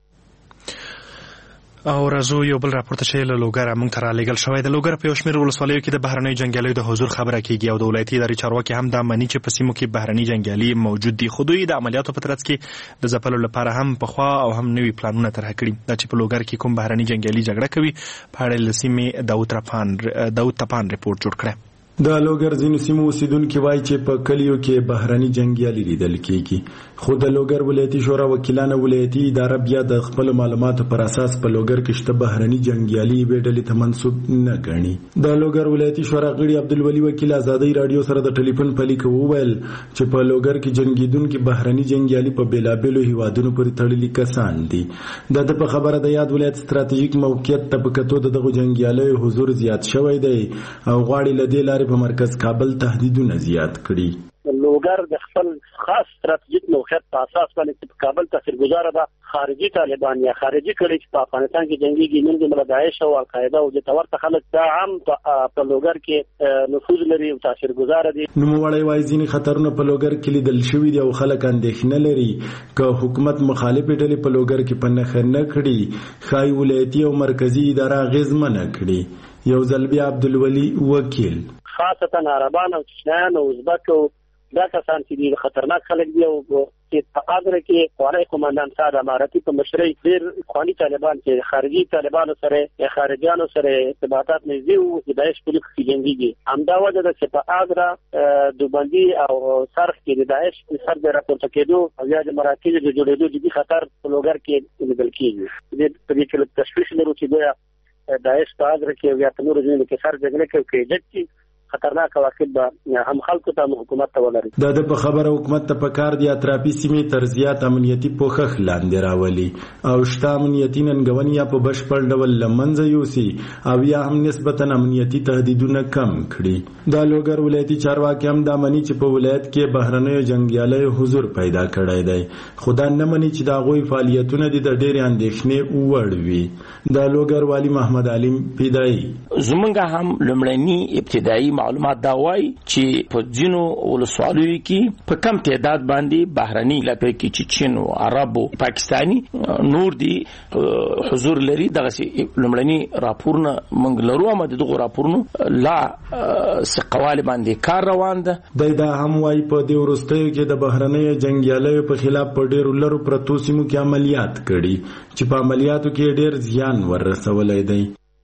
او راځو یو بل راپورته چې له لوګر موږ ته رالیږل شوی د لوګر په یو شمېر ولسوالیو کې د بهرنیو جنګیالیو د حضور خبره کیږي او د ولایتي ادارې چارواکي هم دا مني چې په سیمو کې بهرني جنګیالي موجود دي. خو دوی د عملیاتو په ترڅ کې د ځپلو لپاره هم پخوا او هم نوي پلانونه طرح کړي. دا چې په لوګر کې کوم بهرني جنګیالي جګړه کوي په اړه له سیمې داود تپان رپورټ جوړ کړی. د لوګر ځینو سیمو اوسیدونکي وایي چې په کلیو کې بهرني جنګیالي لیدل کېږي خو د لوګر ولایتي شورا وکیلانو ولایتي اداره بیا د خپل معلوماتو پر اساس په لوګر کې شته بهرني جنګیالي ویډلې ته منسوب نه ګڼي. د لوګر ولایتي شورا غړي عبدالولي وکیل ازادي رادیو سره د ټلیفون په لیک وویل چې په لوګر کې جنګیدونکي بهرني جنګیالي په بیلابېلو هیوادونو پورې تړلي کسان دي. د په خبره د یاد ولایت ستراتیژیک موقعیت ته په کتو دغه جنګیالیو حضور زیات شوی دی او غواړي له دې لارې په مرکز کابل تهدیدونه زیات کړي. لوګر د خپل خاص ستراتیژیک موقعیت په اساس باندې په کابل تاثیرګذار ده. خارجي طالبان یا خارجي کړي چې په افغانستان کې جنگي نن د داعش او القاعده او د تورته خلک دا عام په لوګر کې نفوذ لري او تاثیرګذار دي. نوموړی وايي ځینې خطرونه په لوګر کې لیدل شوي دي او خلک اندېښنه لري که حکومت مخالفې ډلې په لوګر کې په نښه نه کړي ښایي ولایتي او مرکزي اداره اغېزمنه کړي. یو ځل بیا عبدالولي وکیل خاصتا عربان او چشنیان او ازبک او دا کسان چې دي خطرناک خلک دي او چې په اګره کې خوانی قومندان صاحب اماراتي په مشرۍ ډېر خوانی طالبان چې خارجي طالبانو سره یا خارجيانو سره ارتباطات نږدې وو چې داعش په لور کې جنگيږي. همدا وجه ده چې په اګره دوبندي او صرف کې د داعش سر د راپورته کېدو او یا د مراکز د جوړېدو جدي خطر په لوګر کې لیدل کېږي. په دې کې تشویش لرو چې دوی داعش په اګره کې یا تنور ځینې کې سر جګړه کوي چې خطرناک واقع به هم خلکو ته حکومت ته ولري. د خبره حکومت ته پکار دی اطرافي سیمې تر زیات امنیتي پوښښ لاندې راولي او شته امنیتي ننګونې یا په بشپړ ډول له منځه یوسي او یا هم نسبتا امنیتي تهدیدونه کم کړي. د لوګر ولایتي چارواکي هم دا مني چې په ولایت کې بهرنیو جنګیالیو حضور پیدا کړی دی خو دا نه مني چې د هغوی فعالیتونه د ډېرې اندېښنې وړ وي. د لوګر والي محمد علیم پیدایي زمونږ هم لومړني ابتدایي معلومات دا وایي چې په ځینو ولسوالیو کې په کم تعداد باندې بهرني لکه چې چین او عرب او پاکستانی نور دي حضور لري. دغه لومړني راپورونه موږ لرو، اما دغه راپورونه لا سقوال باندې کار روان ده. دا هم وایي په دې وروستیو کې د بهرنیو جنگیالیو په خلاف په ډېرو لرو پرتو سیمو کې عملیات کړي چې په عملیاتو کې ډېر زیان ورسولی دی.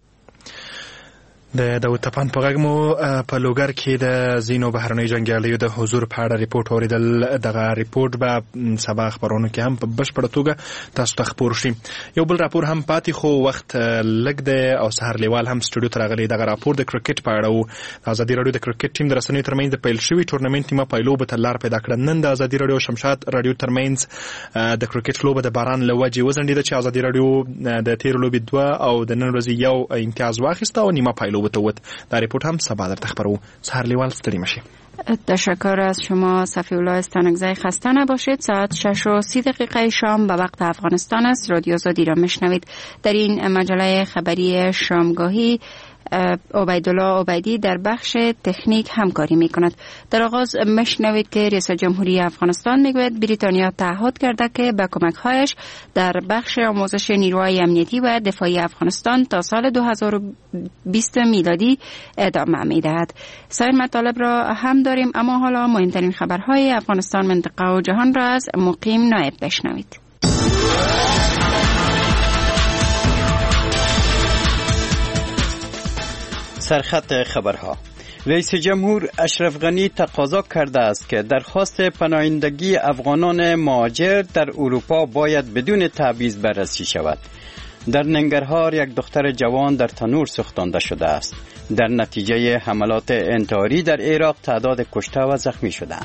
د داود تپان په غږ مو په لوګر کې د ځینو بهرنیو جنګیالیو د حضور په اړه ریپورټ اوریدل. دغه ریپورټ به سبا خبرونو کې هم په بشپړه توګه تاسو ته خپور شي. یو بل راپور هم پاتې خو وخت لږ دی او سهار لیوال هم سټوډیو ته راغلی. دغه راپور د کرکټ په اړه و. د ازادي راډیو د کرکټ ټیم د رسنیو ترمنځ د پیل شوي ټورنمنټ نیمه پایلوبه ته لار پیدا کړه. نن د ازادي راډیو شمشاد راډیو ترمنځ د کرکټ لوبه د باران له وجې وځنډېده چې ازادي راډیو د تېرو لوبې 2 او د نن ورځې یو امتیاز واخیسته او نیمه پایلوبه ته ووت. در ریپورت هم سبا در تخبرو. سهر لیوال ستړي مشي. تشکر از شما صفی الله استانگزی. خسته نباشید. ساعت 6:30 شام به وقت افغانستان است. رادیو آزادی را میشنوید. در این مجله خبری شامگاهی عبیدالله عبیدی در بخش تکنیک همکاری میکند. در آغاز میشنوید که رئیس جمهوری افغانستان میگوید بریتانیا تعهد کرده که با کمک‌هایش در بخش آموزش نیروهای امنیتی و دفاعی افغانستان تا سال 2020 میلادی ادامه میدهد. سایر مطالب را هم داریم، اما حالا مهمترین خبرهای افغانستان، منطقه و جهان را از مقیم نایب بشنوید. سرخط خبرها. رئیس جمهور اشرف غنی تقاضا کرده است که درخواست پناهندگی افغانان مهاجر در اروپا باید بدون تبعیض بررسی شود. در ننگرهار یک دختر جوان در تنور سوختانده شده است. در نتیجه حملات انتحاری در عراق تعداد کشته و زخمی شدند.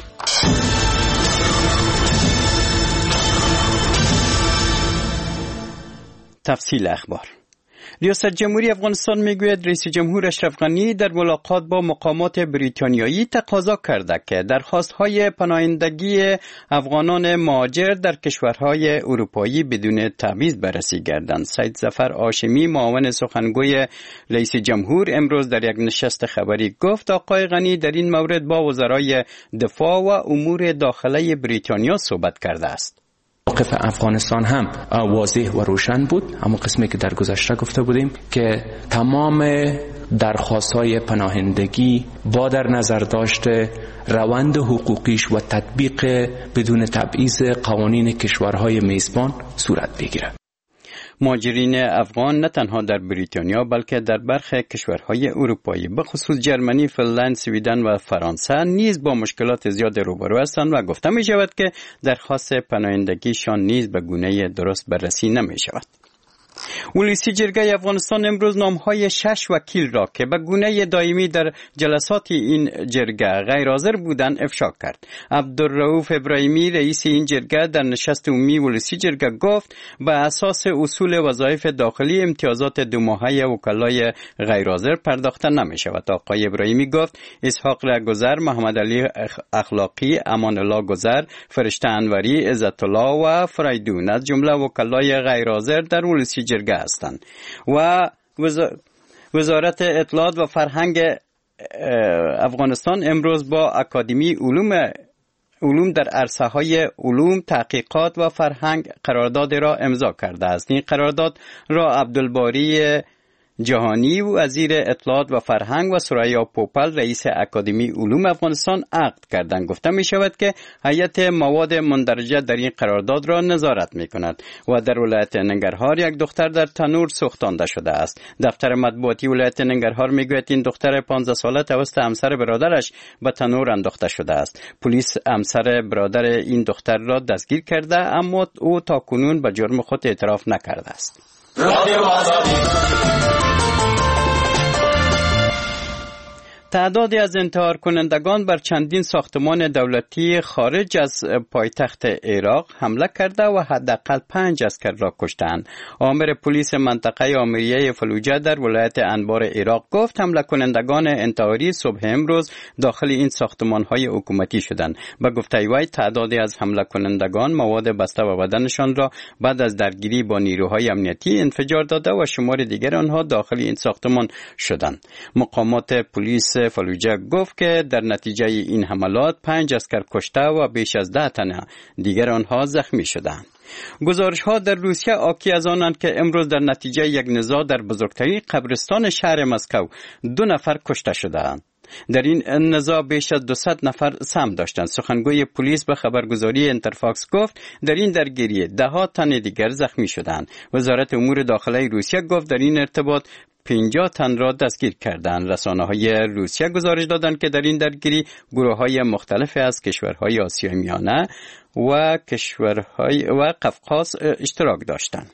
تفصیل اخبار. ریاست جمهوری افغانستان میگوید رئیس جمهور اشرف غنی در ملاقات با مقامات بریتانیایی تقاضا کرده که درخواست‌های پناهندگی افغانان مهاجر در کشورهای اروپایی بدون تبعیض بررسی گردند. سید ظفر هاشمی معاون سخنگوی رئیس جمهور امروز در یک نشست خبری گفت آقای غنی در این مورد با وزرای دفاع و امور داخلی بریتانیا صحبت کرده است. موقف افغانستان هم واضح و روشن بود. اما قسمی که در گذشته گفته بودیم که تمام درخواست‌های پناهندگی با در نظر داشته روند حقوقیش و تطبیق بدون تبعیض قوانین کشورهای میزبان صورت بگیرد. مهاجرین افغان نه تنها در بریتانیا بلکه در برخی کشورهای اروپایی به خصوص جرمنی، فنلند، سویدن و فرانسه نیز با مشکلات زیاد روبرو هستند و گفته می شود که درخواست پناهندگیشان نیز به گونه درست بررسی نمی شود. ولسی جرگه افغانستان امروز نامهای 6 وکیل را که به گونه دائمی در جلسات این جرگه غیر حاضر بودند افشا کرد. عبدالرؤوف ابراهیمی رئیس این جرگه در نشست عمومی ولسی جرگه گفت به اساس اصول وظایف داخلی امتیازات 2 ماهه وکلای غیر حاضر پرداخته نمی شود. آقای ابراهیمی گفت اسحاق رگذر، محمد علی اخلاقی، امان الله گذر، فرشته انوری، عزت الله و فریدون از جمله وکلای غیر حاضر در ولسی جرگه هستند و وزارت اطلاعات و فرهنگ افغانستان امروز با اکادمی علوم در عرصه‌های علوم، تحقیقات و فرهنگ قرارداد را امضا کرده است. این قرارداد را عبدالباری جهانی وزیر اطلاعات و فرهنگ و ثریا پوپل رئیس اکادمی علوم افغانستان عقد کردند. گفته می شود که هیئت مواد مندرجه در این قرارداد را نظارت می کند و در ولایت ننگرهار یک دختر در تنور سوختانده شده است. دفتر مطبوعاتی ولایت ننگرهار می گوید این دختر 15 ساله توسط همسر برادرش به تنور انداخته شده است. پلیس همسر برادر این دختر را دستگیر کرده اما او تاکنون به جرم خود اعتراف نکرده است. تعدادی از انتحار کنندگان بر چندین ساختمان دولتی خارج از پایتخت عراق حمله کرده و حداقل 5 عسکر را کشتند. آمر پلیس منطقه آمریه فلوجه در ولایت انبار عراق گفت حمله کنندگان انتحاری صبح امروز داخل این ساختمان‌های حکومتی شدند. به گفته وی تعدادی از حمله کنندگان مواد بسته و بدنشان را بعد از درگیری با نیروهای امنیتی انفجار داده و شمار دیگر آنها داخل این ساختمان شدند. مقامات پلیس شهر فلوجه گفت که در نتیجه این حملات 5 عسکر کشته و بیش از 10 تن دیگر آنها زخمی شدند. گزارش ها در روسیه آکی از آنند که امروز در نتیجه یک نزاع در بزرگترین قبرستان شهر مسکو 2 نفر کشته شدند. در این نزاع بیش از 200 نفر سهم داشتند. سخنگوی پلیس به خبرگزاری اینترفاکس گفت در این درگیری 10 تن دیگر زخمی شدند. وزارت امور داخلی روسیه گفت در این ارتباط 50 تن را دستگیر کردند. رسانه‌های روسیه گزارش دادند که در این درگیری گروه‌های مختلف از کشورهای آسیای میانه و کشورهای و قفقاز اشتراک داشتند.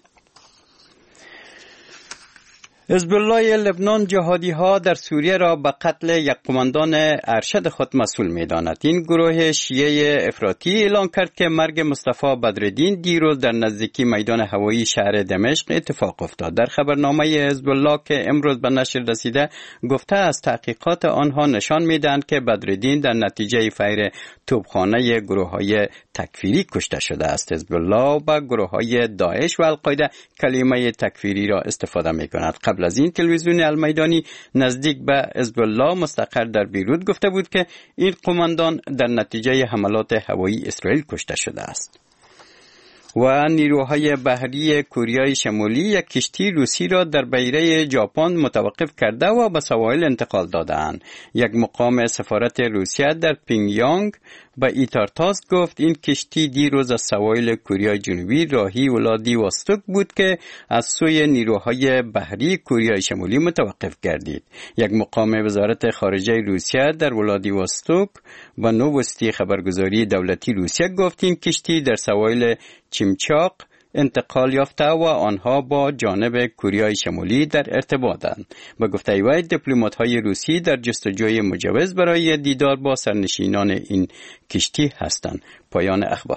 حزب الله لبنان جهادی ها در سوریه را به قتل یک قماندان ارشد خود مسئول می داند. این گروه شیعه افراطی اعلان کرد که مرگ مصطفی بدرالدین دیروز در نزدیکی میدان هوایی شهر دمشق اتفاق افتاد. در خبرنامه حزب الله که امروز به نشر رسیده گفته از تحقیقات آنها نشان می دهند که بدرالدین در نتیجه فیر توپخانه گروه های تکفیری کشته شده است. حزب الله با گروه های داعش و القاعده کلمه تکفیری را استفاده می کند. قبل از این تلویزیون المیدانی نزدیک به حزب الله مستقر در بیروت گفته بود که این قماندان در نتیجه حملات هوایی اسرائیل کشته شده است. و نیروهای بحری کوریای شمالی یک کشتی روسی را در بحیره ژاپن متوقف کرده و به سواحل انتقال دادند. یک مقام سفارت روسیه در پینگیانگ به ایتارتاس گفت این کشتی دیروز از سواحل کره جنوبی راهی ولادیواستوک بود که از سوی نیروهای بحری کره شمالی متوقف گردید. یک مقام وزارت خارجه روسیه در ولادیواستوک و نووستی خبرگزاری دولتی روسیه گفت این کشتی در سواحل چیمچاق انتقال یافته و آنها با جانب کره شمالی در ارتباطند. به گفته وی دیپلمات‌های روسی در جستجوی مجوز برای دیدار با سرنشینان این کشتی هستند. پایان اخبار.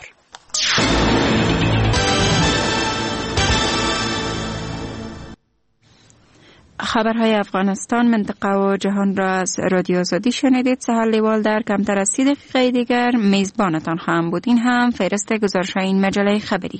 خبرهای افغانستان، منطقه و جهان را از رادیو آزادی شنیدید. سهر لیوال در کمتر از 30 دقیقه دیگر میزبانتان خواهم بود. این هم فهرست گزارش‌های این مجله خبری.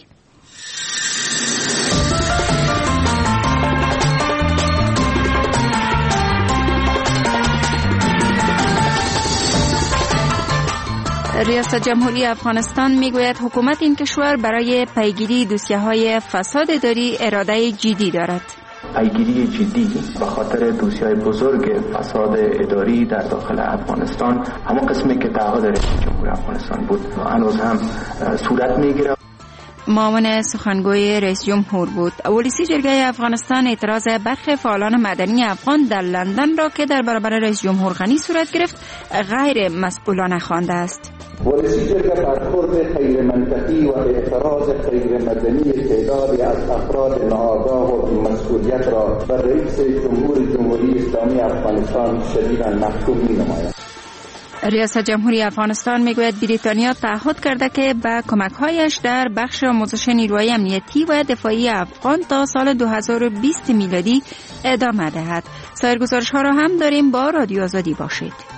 ریاست جمهوری افغانستان میگوید حکومت این کشور برای پیگیری دوسیه‌های فساد اداری اراده جدی دارد. پیگیری جدی به خاطر دوسیه‌های بزرگ فساد اداری در داخل افغانستان، همون قسمی که تعهد رئیس جمهور افغانستان بود، هنوز هم صورت میگیره. معاون سخنگوی رئیس جمهور بود. ولسی جرگه افغانستان اعتراض برخی فعالان مدنی افغان در لندن را که در برابر رئیس جمهور غنی صورت گرفت غیر مسئولانه خوانده است. ولسی جرگه برخورد غیر منطقی و اعتراض غیر مدنی تعدادی از افراد ناآگاه و بی‌مسئولیت را بر رئیس جمهوری اسلامی افغانستان شدیداً محکوم می‌نماید. ریاست جمهوری افغانستان میگوید بریتانیا تعهد کرده که به کمک‌هایش در بخش آموزش نیروهای امنیتی و دفاعی افغان تا سال 2020 میلادی ادامه دهد. سایر گزارش‌ها را هم داریم. با رادیو آزادی باشید.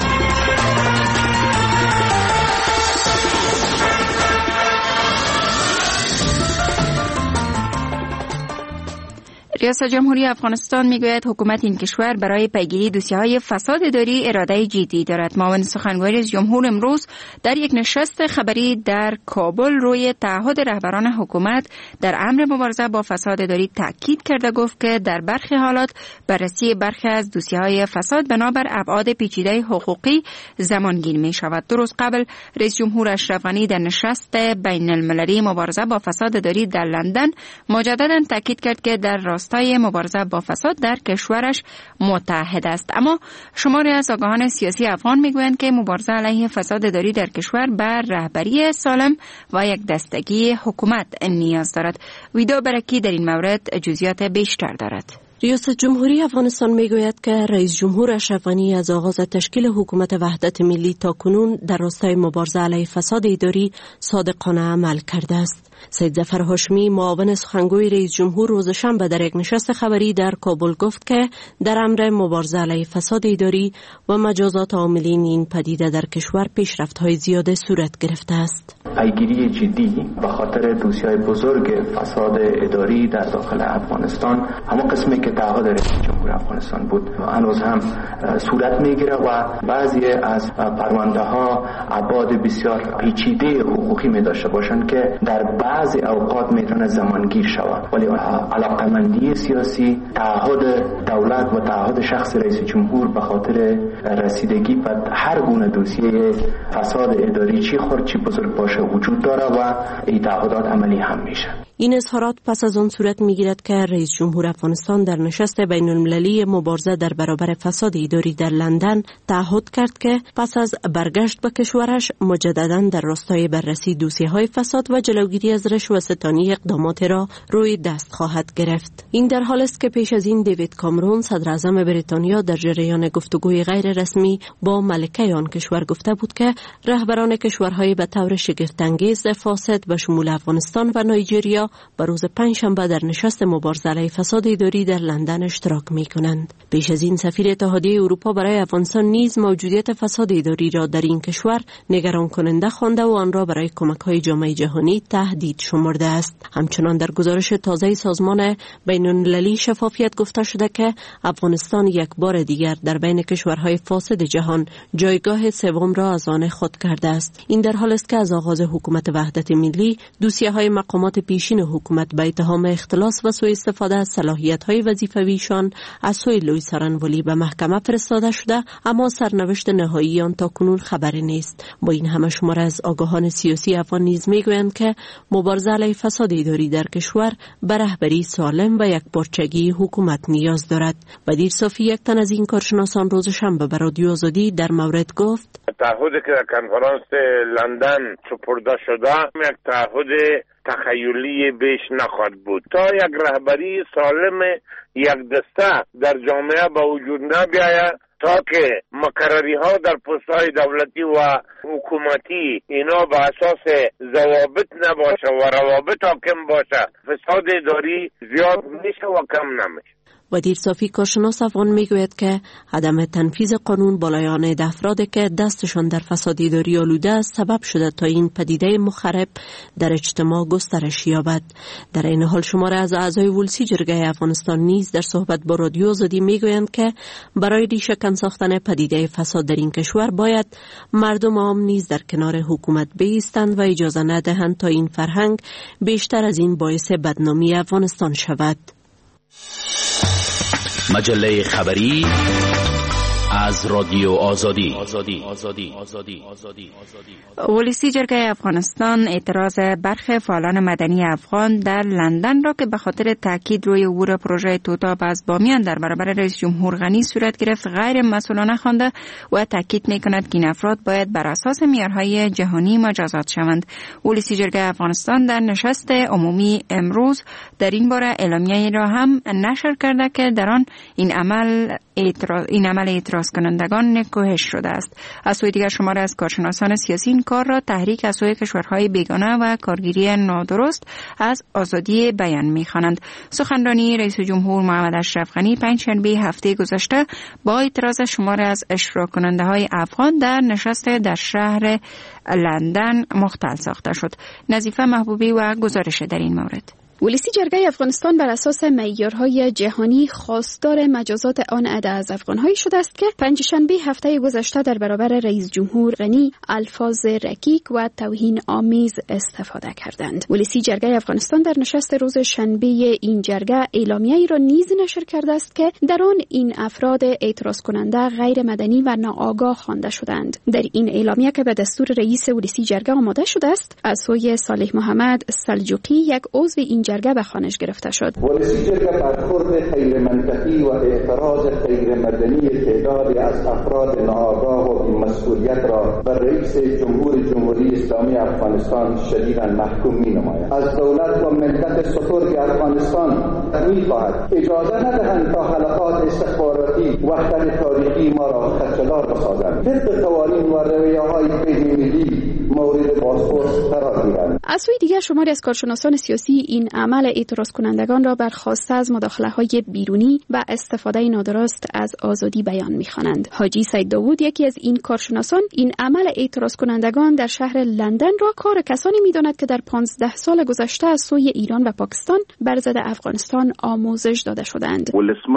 ریاست جمهوری افغانستان میگوید حکومت این کشور برای پیگیری دوسیه‌های فساد اداری اراده جدی دارد. معاون سخنگوی رئیس جمهور امروز در یک نشست خبری در کابل روی تعهد رهبران حکومت در امر مبارزه با فساد اداری تاکید کرده. گفت که در برخی حالات بررسی برخی از دوسیه‌های فساد بنابر ابعاد پیچیده حقوقی زمانگیر می شود. درست قبل رئیس جمهور اشرف غنی در نشست بین المللی مبارزه با فساد اداری در لندن مجددا تاکید کرد که در راستای مبارزه با فساد در کشورش متحد است. اما شماری از آگاهان سیاسی افغان میگویند که مبارزه علیه فساد اداری در کشور بر رهبری سالم و یک دستگی حکومت نیاز دارد. ویدا برکی در این مورد جزئیات بیشتر دارد. ریاست جمهوری افغانستان میگوید که رئیس جمهور اشرف غنی از آغاز تشکیل حکومت وحدت ملی تا کنون در راستای مبارزه علیه فساد اداری صادقانه عمل کرده است. سید ظفر هاشمی معاون سخنگوی رئیس جمهور روز شنبه در یک نشست خبری در کابل گفت که در امر مبارزه علیه فساد اداری و مجازات عاملین این پدیده در کشور پیشرفت‌های زیاده صورت گرفته است. پیگیری جدی به خاطر دوسیهای بزرگ فساد اداری در داخل افغانستان، همون قسمی که تعهد رئیس جمهور افغانستان بود، هنوز هم صورت میگیره و بعضی از پرونده ها ابعاد بسیار پیچیده حقوقی می داشته باشند که در بعضی اوقات میتونه زمانگیر شود، ولی علاقمندی سیاسی، تعهد دولت و تعهد شخص رئیس جمهور به خاطر رسیدگی به هر گونه دوسیه فساد اداری چی خرد چی بزرگ باشه وجود داره و این تعهدات عملی هم میشه. این اظهارات پس از آن صورت میگیرد که رئیس جمهور افغانستان در نشست بین المللی مبارزه در برابر فساد اداری در لندن تعهد کرد که پس از برگشت به کشورش مجددا در راستای بررسی دوسیه‌های فساد و جلوگیری از رشوه‌ستانی اقدامات را روی دست خواهد گرفت. این در حالی است که پیش از این دیوید کامرون صدر اعظم بریتانیا در جریان گفتگوی غیر رسمی با ملکه آن کشور گفته بود که رهبران کشورهای به طور شگفت‌انگیز فاسد به شمول افغانستان و نایجریا به روز پنجشنبه در نشست مبارزه علیه فساد اداری در لندن اشتراک می‌کنند. پیش از این سفیر اتحادیه اروپا برای افغانستان نیز موجودیت فساد اداری را در این کشور نگران کننده خوانده و آن را برای کمک‌های جامعه جهانی تهدید شمرده است. همچنان در گزارش تازه سازمان بین‌المللی شفافیت گفته شده که افغانستان یک بار دیگر در بین کشورهای فاسد جهان جایگاه سوم را از آن خود کرده است. این در حالی است که از آغاز حکومت وحدت ملی دوسیه‌های مقامات پیشین حکومت به اتهام اختلاس و سوء استفاده از صلاحیت‌های وظیفویشان از سوی لوی سارنوالی به محکمه فرستاده شده، اما سرنوشت نهایی آن تاکنون خبری نیست. با این همه شمار از آگاهان سیاسی افغان نیز میگویند که مبارزه علیه فساد اداری در کشور به رهبری سالم و یکپارچگی حکومت نیاز دارد. بدیر صافی یک تن از این کارشناسان روز شنبه به رادیو آزادی در مورد گفت: تعهدی که در کنفرانس لندن سپرده شده یک تعهد تخیلی بیش نخواهد بود تا یک رهبری سالم یک دسته در جامعه به وجود نبیاید، تا که مقرری ها در پست های دولتی و حکومتی اینا به اساس ضوابط نباشه و روابط حاکم باشه، فساد اداری زیاد میشه و کم نمیشه. بدیر صافی کارشناس افغان میگوید که عدم تنفیذ قانون بالایان افرادی که دستشان در فساد اداری آلوده است سبب شده تا این پدیده مخرب در اجتماع گسترش یابد. در این حال شماره از اعضای ولسی جرگه افغانستان نیز در صحبت با رادیو آزادی میگویند که برای ریشه‌کن ساختن پدیده فساد در این کشور باید مردم عام نیز در کنار حکومت بایستند و اجازه ندهند تا این فرهنگ بیشتر از این باعث بدنامی افغانستان شود. مجله خبری از رادیو آزادی. ولسی جرگه افغانستان اعتراض برخی فعالان مدنی افغان در لندن را که به خاطر تاکید روی عبور پروژه توتاب از بامیان در برابر رئیس جمهور غنی صورت گرفت غیر مسئولانه خوانده و تاکید می‌کند که این افراد باید بر اساس معیارهای جهانی مجازات شوند. ولسی جرگه افغانستان در نشست عمومی امروز در این باره اعلامیه‌ای را هم نشر کرده که در آن این عمل اعتراض کنندگان نکوهش شده است. از سوی دیگر شماره از کارشناسان سیاسی این کار را تحریک از سوی کشورهای بیگانه و کارگیری نادرست از آزادی بیان می‌خوانند. سخنرانی رئیس جمهور محمد اشرف غنی پنجشنبه هفته گذشته با اعتراض شماره از اشتراک کننده‌های افغان در نشست در شهر لندن مختل ساخته شد. نظیفه محبوبی و گزارش در این مورد. ولسی جرگه افغانستان بر اساس معیارهای جهانی خواستار مجازات آن عده از افغان‌هایی شده است که پنجشنبه هفته گذشته در برابر رئیس جمهور غنی الفاظ رکیک و توهین آمیز استفاده کردند. ولسی جرگه افغانستان در نشست روز شنبه این جرگه اعلامیه‌ای را نیز نشر کرده است که در آن این افراد اعتراض کننده غیر مدنی و ناآگاه خوانده شدند. در این اعلامیه که به دستور رئیس ولسی جرگه آماده شده است، از سوی صالح محمد سلجوقی یک عضو این جرگه به خوانش گرفته شد. ولسی جرگه برخورد غیر منطقی و اعتراض غیر مدنی تعدادی از افراد ناآگاه و بی‌مسئولیت را بر رئیس جمهوری اسلامی افغانستان شدیداً محکوم می‌نماید. از دولت و ملت سترگ افغانستان می‌خواهد اجازه ندهند تا حلقات استخباراتی وحدت تاریخی ما را خدشه‌دار بسازند. طبق قوانین و رویه‌های بین‌المللی مورد بازپرس قرار گیرند. از سوی دیگر شماری از کارشناسان سیاسی این عمل اعتراض کنندگان را برخواسته از مداخله‌های بیرونی و استفاده نادرست از آزادی بیان می‌خوانند. حاجی سید داوود یکی از این کارشناسان این عمل اعتراض کنندگان در شهر لندن را کار کسانی می‌داند که در 15 سال گذشته از سوی ایران و پاکستان بر ضد افغانستان آموزش داده شدند.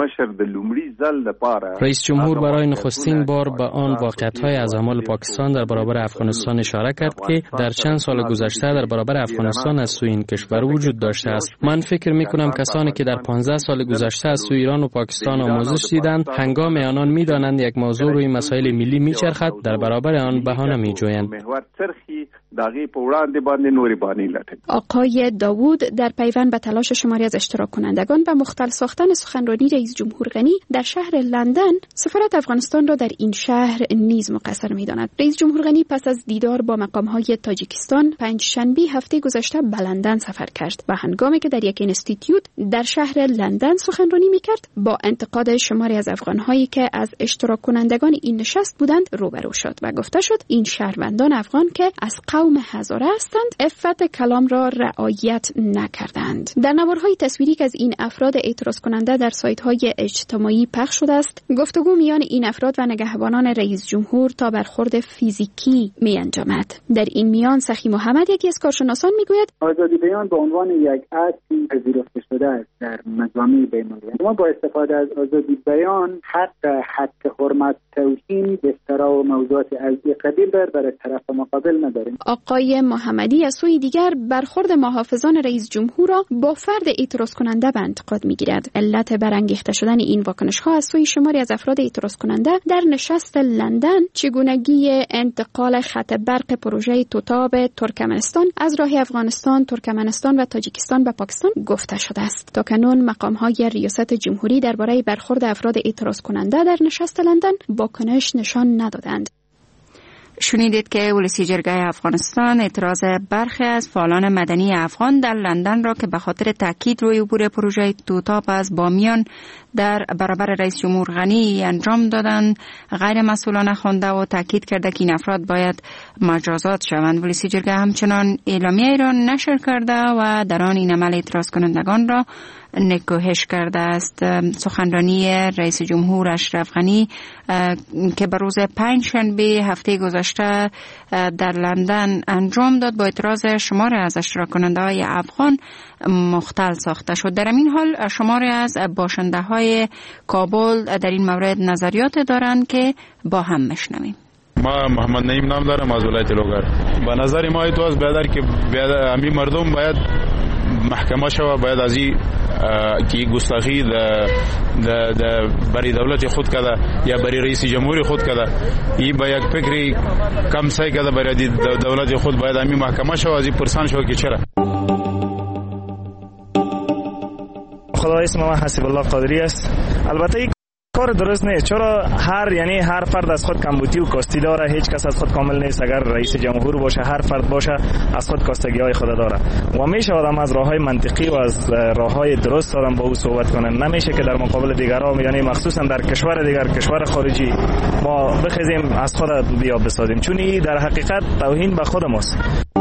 رئیس جمهور برای نخستین بار به آن واقعیت‌های از اعمال پاکستان در برابر افغانستان اشاره کرد که در چند سال گذشته در برابر افغانستان از سوی این کشور وجود داشته است. من فکر می‌کنم کسانی که در 15 سال گذشته از سوی ایران و پاکستان آموزش دیدند، هنگام آنان می‌دانند یک موضوع روی مسائل ملی می‌چرخد، در برابر آن بهانه می‌جویند. آقای داوود در پیوند به تلاش شماری از اشتراک کنندگان و مختل ساختن سخنرانی رئیس جمهور غنی در شهر لندن، سفارت افغانستان را در این شهر نیز مقصر می‌داند. رئیس جمهور غنی پس از دیدار با مقام‌های تاجیکستان پنجشنبه هفته گذشته به لندن سفر کرد و هنگامی که در یک اینستیتیوت در شهر لندن سخنرانی می‌کرد با انتقاد شماری از افغان‌هایی که از اشتراک کنندگان این نشست بودند روبرو شد و گفته شد این شهروندان افغان که از قوم هزاره هستند عفت کلام را رعایت نکردند. در نوارهای تصویری که از این افراد اعتراض کننده در سایت‌های اجتماعی پخش شده است، گفتگو میان این افراد و نگهبانان رئیس جمهور تا برخورد فیزیکی می‌انجامد. در این میان سخی محمد یکی از کارشناسان میگوید آزادی بیان به عنوان یک اصل پذیرفته شده است در مجامع بین‌المللی. ما با استفاده از آزادی بیان حق حرمت توهین به افترا و موضوعات از این قبیل برای طرف مقابل نداریم. آقای محمدی از سوی دیگر برخورد محافظان رئیس جمهور را با فرد اعتراض کننده به انتقاد میگیرد. علت برانگیخته شدن این واکنش‌ها از سوی شماری از افراد اعتراض کننده در نشست لندن چگونگی انتقال خط برق پروژه توتاب ترکمنستان از راه افغانستان، ترکمنستان و تاجیکستان به پاکستان گفته شده است. تاکنون مقام‌های ریاست جمهوری درباره برخورد افراد اعتراض کننده در نشست لندن واکنش نشان ندادند. شنیدید که ولسی جرگه افغانستان اعتراض برخی از فعالان مدنی افغان در لندن را که به خاطر تاکید روی عبور پروژه توتاب از بامیان در برابر رئیس جمهور غنی انجام دادن غیر مسئولانه خوانده و تاکید کرده که این افراد باید مجازات شوند. ولسی جرگه همچنان اعلامیه را نشر کرده و در آن این عمل اعتراض کنندگان را نکوهش کرده است. سخنرانی رئیس جمهور اشرف غنی که به روز پنجشنبه هفته گذشته در لندن انجام داد با اعتراض شماری از اشتراک کننده های افغان مختل ساخته شد. در این حال شماری از باشنده های کابل در این مورد نظریات دارند که با هم مشنویم. ما محمد نعیم نام دارم از ولایت لوگر. به نظر ما ایتو از بیادر که امی مردم باید محکمه شوه، باید از این که گستاخی برای دولت خود کده یا برای رئیس جمهور خود کده این با یک فکری کم سعی کده برای دولت خود باید امی محکمه شوه، از این پرسان شوه که چرا. خدا اسم من حسیب الله قادری است. البته این کار درست نیست، چرا هر فرد از خود کمبودی و کاستی داره، هیچ کس از خود کامل نیست. اگر رئیس جمهور باشه هر فرد باشه از خود کاستگی های خود داره و میشه آدم از راههای منطقی و از راههای درست آدم با او صحبت کنه. نمیشه که در مقابل دیگران یعنی مخصوصا در کشور دیگر، کشور خارجی ما بخیزیم از خود بیا بسازیم، چون این در حقیقت توهین به خود ماست.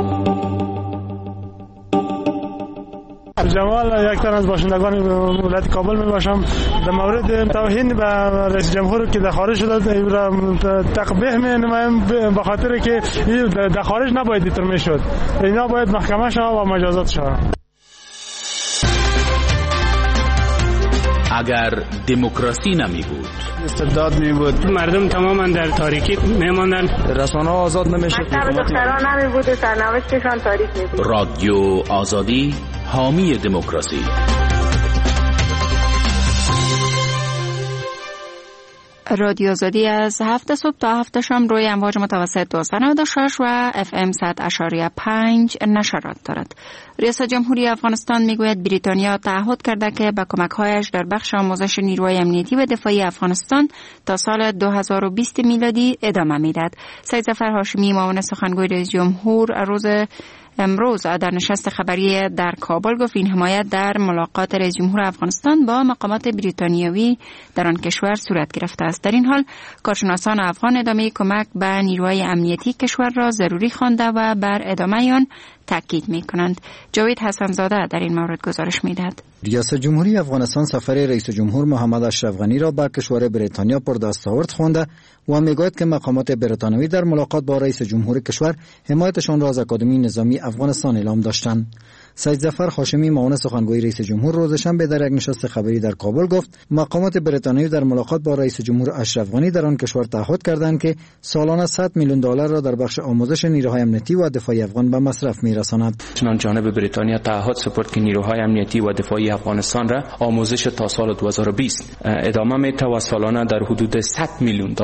جمال یک تن از باشندگان ولایت کابل می باشم. در مورد توهین به رئیس جمهور که در خارج شده تقبیح می نمایم به خاطر که در خارج نباید اینطور می شد. اینا باید محکمه شود و مجازات شود. اگر دموکراسی نمی بود، استبداد می بود، مردم تماما در تاریکی می ماندن، رسانه آزاد نمیشه، دختران نمی بود و سرنوشتشان تاریک می بود. رادیو آزادی حامی دموکراسی. رادیو آزادی از 7 صبح تا 7 شام روی امواج متوسط 296 و FM 100.5 نشرات دارد. ریاست جمهوری افغانستان میگوید بریتانیا تعهد کرده که با کمک‌هایش در بخش آموزش نیروهای امنیتی و دفاعی افغانستان تا سال 2020 میلادی ادامه میدهد. سید ظفر هاشمی معاون سخنگوی رئیس جمهور امروز در نشست خبری در کابل گفت این حمایت در ملاقات رئیس جمهور افغانستان با مقامات بریتانیایی در آن کشور صورت گرفته است. در این حال کارشناسان افغان ادامه کمک به نیروهای امنیتی کشور را ضروری خوانده و بر ادامه آن تاکید می کنند. جاوید حسنزاده در این مورد گزارش می دهد. ریاست جمهوری افغانستان سفر رئیس جمهور محمد اشرف غنی را به کشور بریتانیا پر دستاورد خوانده و میگوید که مقامات بریتانیایی در ملاقات با رئیس جمهور کشور حمایتشان را از اکادمی نظامی افغانستان اعلام داشتند. سید ظفر هاشمی معاون سخنگوی رئیس جمهور روز شنبه در یک نشست خبری در کابل گفت مقامات بریتانیایی در ملاقات با رئیس جمهور اشرف غنی در آن کشور تعهد کردند که سالانه $100 میلیون را در بخش آموزش نیروهای امنیتی و دفاعی افغان به مصرف می‌رساند. چنان جانب بریتانیا تعهد سپرد که نیروهای امنیتی و دفاعی افغانستان را آموزش تا سال 2020 ادامه می‌دهد و سالانه در حدود $100 میلیون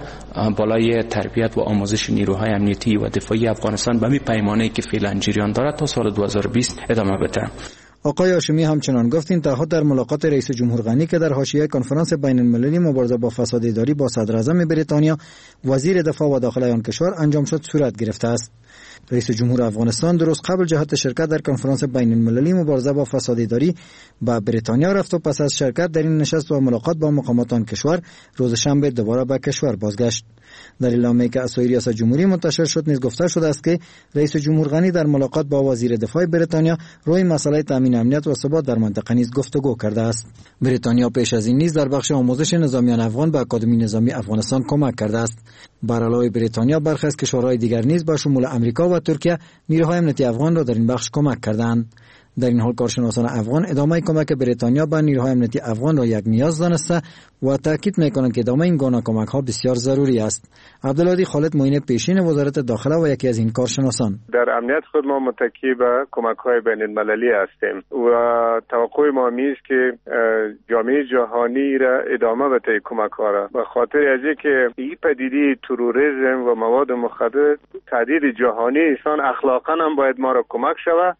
بالای تربیت و آموزش نیروهای امنیتی و دفاعی افغانستان به پیمانه‌ای که فعلا جریان دارد تا سال 2020 ادامه بده. آقای هاشمی همچنان گفت این تعهد در ملاقات رئیس جمهور غنی که در حاشیه کنفرانس بین المللی مبارزه با فساد اداری با صدر اعظم بریتانیا، وزیر دفاع و داخلی آن کشور انجام شد صورت گرفته است. رئیس جمهور افغانستان درست قبل جهت شرکت در کنفرانس بین المللی مبارزه با فساد اداری به بریتانیا رفت و پس از شرکت در این نشست و ملاقات با مقامات آن کشور روز شنبه دوباره به کشور بازگشت. در اعلامیه‌ای که از سوی ریاست جمهوری منتشر شد نیز گفته شده است که رئیس جمهور غنی در ملاقات با وزیر دفاع بریتانیا روی مسئله تامین امنیت و ثبات در منطقه نیز گفتگو کرده است. بریتانیا پیش از این نیز در بخش آموزش نظامیان افغان به اکادمی نظامی افغانستان کمک کرده است. بر علاوه بریتانیا برخی از کشورهای دیگر نیز با شمول امریکا و ترکیه نیروهای امنیتی افغان را در این بخش کمک کردند. در این حال کارشناسان افغان ادامه کمک بریتانیا به نیروهای امنیتی افغان را یک نیاز دانسته و تاکید می‌کنند که ادامه این گونه کمک‌ها بسیار ضروری است. عبدالهادی خالد معین پیشین وزارت داخله و یکی از این کارشناسان: در امنیت خود ما متکی به کمک‌های بین‌المللی هستیم و توقع ما است که جامعه جهانی را ادامه بده کمک‌ها را، به خاطر از اینکه این پدیده تروریسم و مواد مخدر تهدید جهانی انسان اخلاقاً هم باید ما را کمک شود.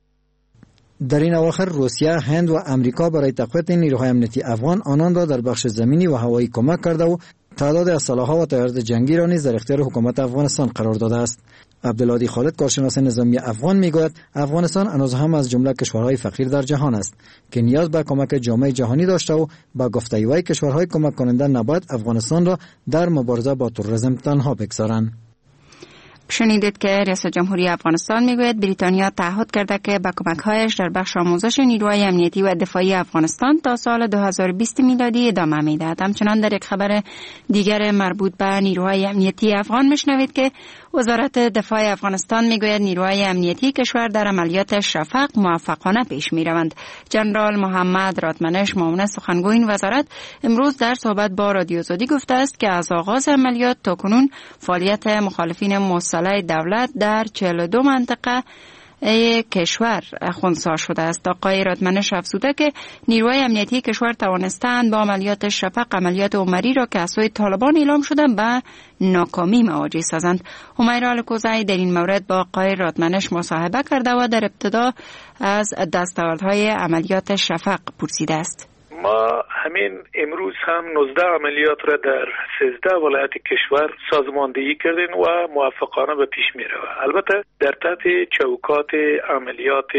در این اواخر روسیه، هند و امریکا برای تقویت نیروهای امنیتی افغان آنان را در بخش زمینی و هوایی کمک کرده و تعداد اسلحه و تجهیزات جنگی را نیز در اختیار حکومت افغانستان قرار داده است. عبدالهادی خالد کارشناس نظامی افغان میگوید افغانستان هنوز هم از جمله کشورهای فقیر در جهان است که نیاز به کمک جامعه جهانی داشته و با گفته وی کشورهای کمک کننده نباید افغانستان را در مبارزه با تروریسم تنها بگذارند. شنیدید که رئیس جمهوری افغانستان میگوید بریتانیا تعهد کرده که با کمک‌هایش در بخش آموزش نیروهای امنیتی و دفاعی افغانستان تا سال 2020 میلادی ادامه میدهد. همچنان در یک خبر دیگر مربوط به نیروهای امنیتی افغان میشنوید که وزارت دفاع افغانستان میگوید نیروهای امنیتی کشور در عملیات شفق موفقانه پیش میروند. جنرال محمد رادمنش معاون سخنگوی این وزارت امروز در صحبت با رادیو آزادی گفته است که از آغاز عملیات تاکنون فعالیت مخالفین مسلح دولت در 42 منطقه کشور خنثی شده است. آقای رادمنش افزوده که نیروهای امنیتی کشور توانستند با عملیات شفق عملیات عمری را که از سوی طالبان اعلام شده به ناکامی مواجه سازند. همیرا الکوزی در این مورد با آقای رادمنش مصاحبه کرده و در ابتدا از دستاوردهای عملیات شفق پرسیده است. ما همین امروز هم 19 عملیات را در 13 ولایت کشور سازماندهی کردیم و موفقانه به پیش می رود. البته در تحت چوکات عملیات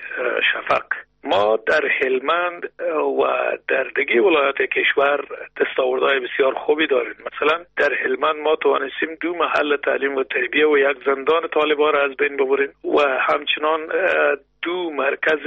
شفق ما در هلمند و در دیگه ولایت کشور دستاوردهای بسیار خوبی داریم. مثلا در هلمند ما توانستیم 2 محل تعلیم و تربیه و 1 زندان طالبان را از بین ببریم و همچنان 2 مرکز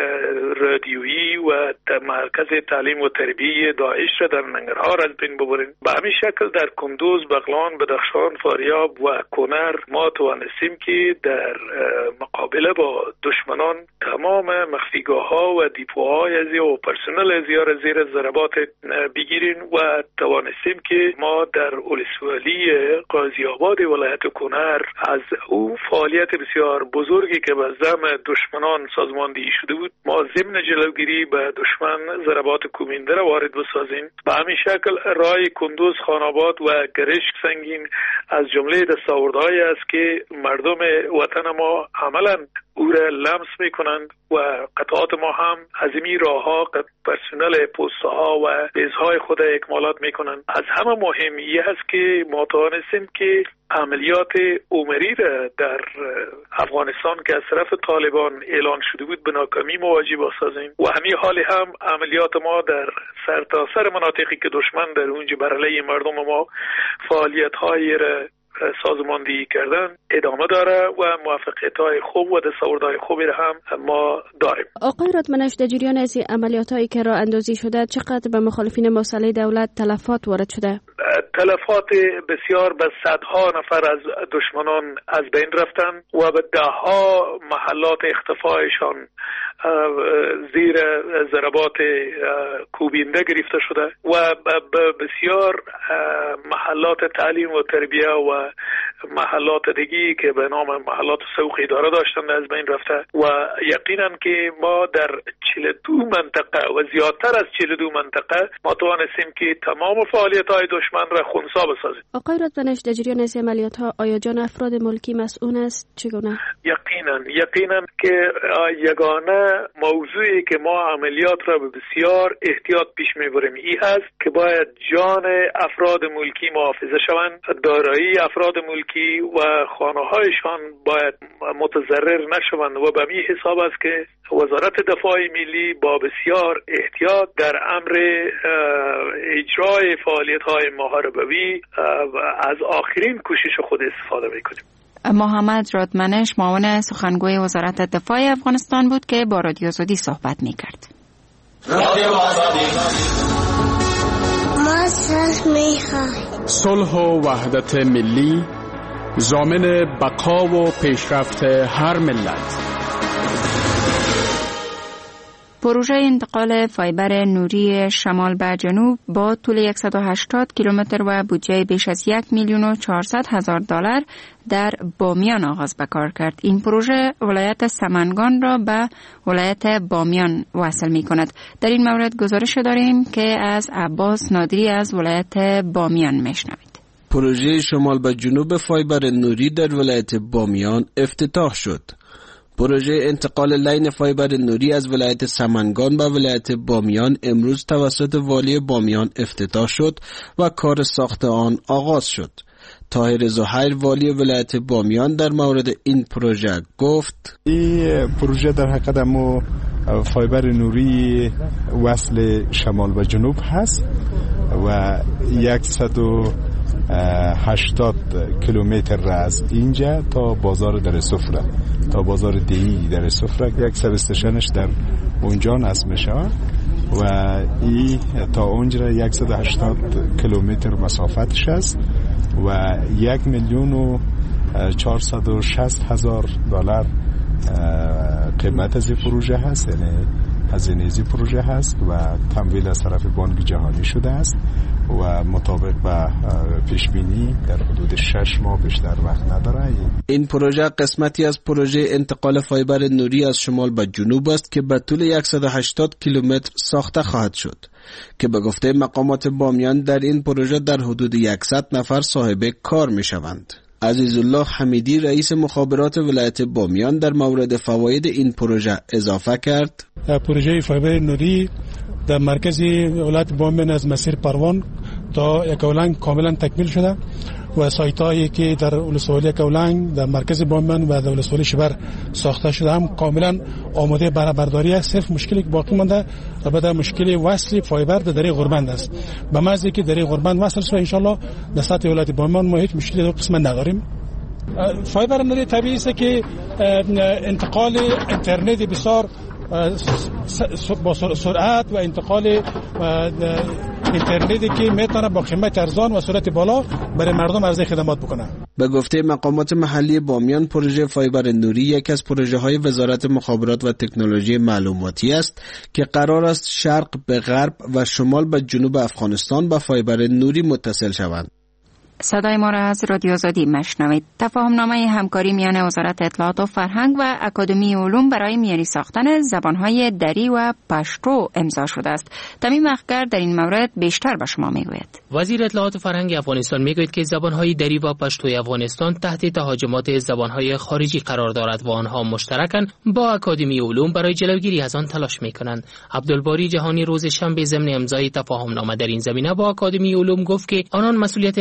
رادیویی و مرکز تعلیم و تربیه داعش را در ننگرهار از بین ببریم. به همین شکل در کندوز، بغلان، بدخشان، فاریاب و کنر ما توانستیم که در مقابله با دشمنان تمام مخفیگاه‌ها و دیپوهای ازیا و پرسنل ازیا را زیر ضربات بگیریم و توانستیم که ما در ولسوالی قاضی آباد ولایت کنر از او فعالیت بسیار بزرگی که به زعم دشمنان سازماندهی شده بود ما ضمن جلوگیری به دشمن ضربات کومینده را وارد بسازیم. به همین شکل رای کندوز، خاناباد و گرشک سنگین از جمله دستاوردهایی است که مردم وطن ما عملاً او را لمس میکنند و قطعات ما هم از این راهها پرسنل پست‌ها و بیزهای خود اکمالات میکنند. از همه مهم این است که ما توانستیم که عملیات عمری را در افغانستان که از طرف طالبان اعلان شده بود به ناکامی مواجه بسازیم و همین حال هم عملیات ما در سرتاسر مناطقی که دشمن در اونجا بر علیه مردم ما فعالیت‌های را سازماندهی کردن ادامه داره و موفقیت‌های خوب و دستاوردهای خوبی را هم ما داریم. آقای رادمنش، در جریان از عملیات‌هایی که راه اندازی شده چقدر به مخالفین مسلح دولت تلفات وارد شده؟ تلفات بسیار، به صدها نفر از دشمنان از بین رفتن و به دهها محلات اختفایشان زیر ضربات کوبنده گرفته شده و بسیار محلات تعلیم و تربیه و محلات دیگی که به نام محلات سوق اداره داشتن از بین رفته و یقینا که ما در 42 منطقه و زیادتر از 42 منطقه ما توانستیم که تمام فعالیت‌های دشمن را خنثی بسازیم. آقای رادمنش، در جریان از عملیات‌ها آیا جان افراد ملکی مسئول است؟ چگونه؟ یقینا که یگانه موضوعی که ما عملیات را به بسیار احتیاط پیش میبریم این هست که باید جان افراد ملکی محافظه شوند، دارایی افراد ملکی و خانه‌هایشان باید متضرر نشوند و به این حساب است که وزارت دفاع ملی با بسیار احتیاط در امر اجرای فعالیت‌های محاربوی از آخرین کوشش خود استفاده می‌کنیم. محمد رادمنش، معاون سخنگوی وزارت دفاع افغانستان بود که با رادیو آزادی صحبت می‌کرد. صلح و وحدت ملی ضامن بقا و پیشرفت هر ملت. پروژه انتقال فایبر نوری شمال به جنوب با طول 180 کیلومتر و بودجه بیش از 1,400,000 دلار در بامیان آغاز به کار کرد. این پروژه ولایت سمنگان را به ولایت بامیان وصل می کند. در این مورد گزارش داریم که از عباس نادری از ولایت بامیان میشنوید. پروژه شمال به جنوب فایبر نوری در ولایت بامیان افتتاح شد. پروژه انتقال لین فایبر نوری از ولایت سمنگان به ولایت بامیان امروز توسط والی بامیان افتتاح شد و کار ساخت آن آغاز شد. طاهر زهیر والی ولایت بامیان در مورد این پروژه گفت: این پروژه در حقیقت ما فایبر نوری وصل شمال و جنوب هست و 180 کیلومتر از اینجا تا بازار در سفره، تا بازار دیهی در سفره، یک سب استیشنش در اونجا نصب میشه و این تا اونجا 180 کیلومتر مسافتش است و 1,460,000 دلار قیمت از این پروژه هست، یعنی هزینه از این پروژه هست و تمویل از طرف بانک جهانی شده است و مطابق با پیش بینی در حدود 6 ماه بیشتر وقت نداره. این پروژه قسمتی از پروژه انتقال فایبر نوری از شمال به جنوب است که به طول 180 کیلومتر ساخته خواهد شد که به گفته مقامات بامیان در این پروژه در حدود 100 نفر صاحب کار می شوند. عزیزالله حمیدی رئیس مخابرات ولایت بامیان در مورد فواید این پروژه اضافه کرد: پروژه فایبر نوری در مرکز ولایت بامیان از مسیر پروان تا یکاولنگ کاملا تکمیل شده و سایتایی که در ولسوالی یکاولنگ در مرکز بامیان و در ولسوالی شبر ساخته شده هم کاملا آماده برای برداری است. صرف مشکلی که باقی مانده البته مشکل وصل فایبر در دره غربند است. به محض اینکه دره غربند وصل شد ان شاء الله در سطح ولایت بامیان ما هیچ مشکلی در قسمت نداریم. فایبر نوری طبیعی است که انتقال اینترنت بسیار با سرعت و انتقال اینترنتی که میتونه با قیمت ارزان و سرعت بالا برای مردم عرضه خدمات بکنه. به گفته مقامات محلی بامیان پروژه فایبر نوری یک از پروژه های وزارت مخابرات و تکنولوژی معلوماتی است که قرار است شرق به غرب و شمال به جنوب افغانستان با فایبر نوری متصل شوند. صدای ما را از رادیو آزادی مشنوید. تفاهمنامه همکاری میان وزارت اطلاعات و فرهنگ و اکادمی علوم برای معیاری ساختن زبانهای دری و پشتو امضا شده است. تمیم اخگر در این مورد بیشتر به شما میگوید. وزیر اطلاعات و فرهنگ افغانستان میگوید که زبانهای دری و پشتوی افغانستان تحت تهاجمات زبانهای خارجی قرار دارد و آنها مشترکاً با اکادمی علوم برای جلوگیری از آن تلاش میکنند. عبدالباری جهانی روز شنبه ضمن امضای تفاهمنامه در این زمینه با اکادمی علوم گفت که آنان مسئولیت نشر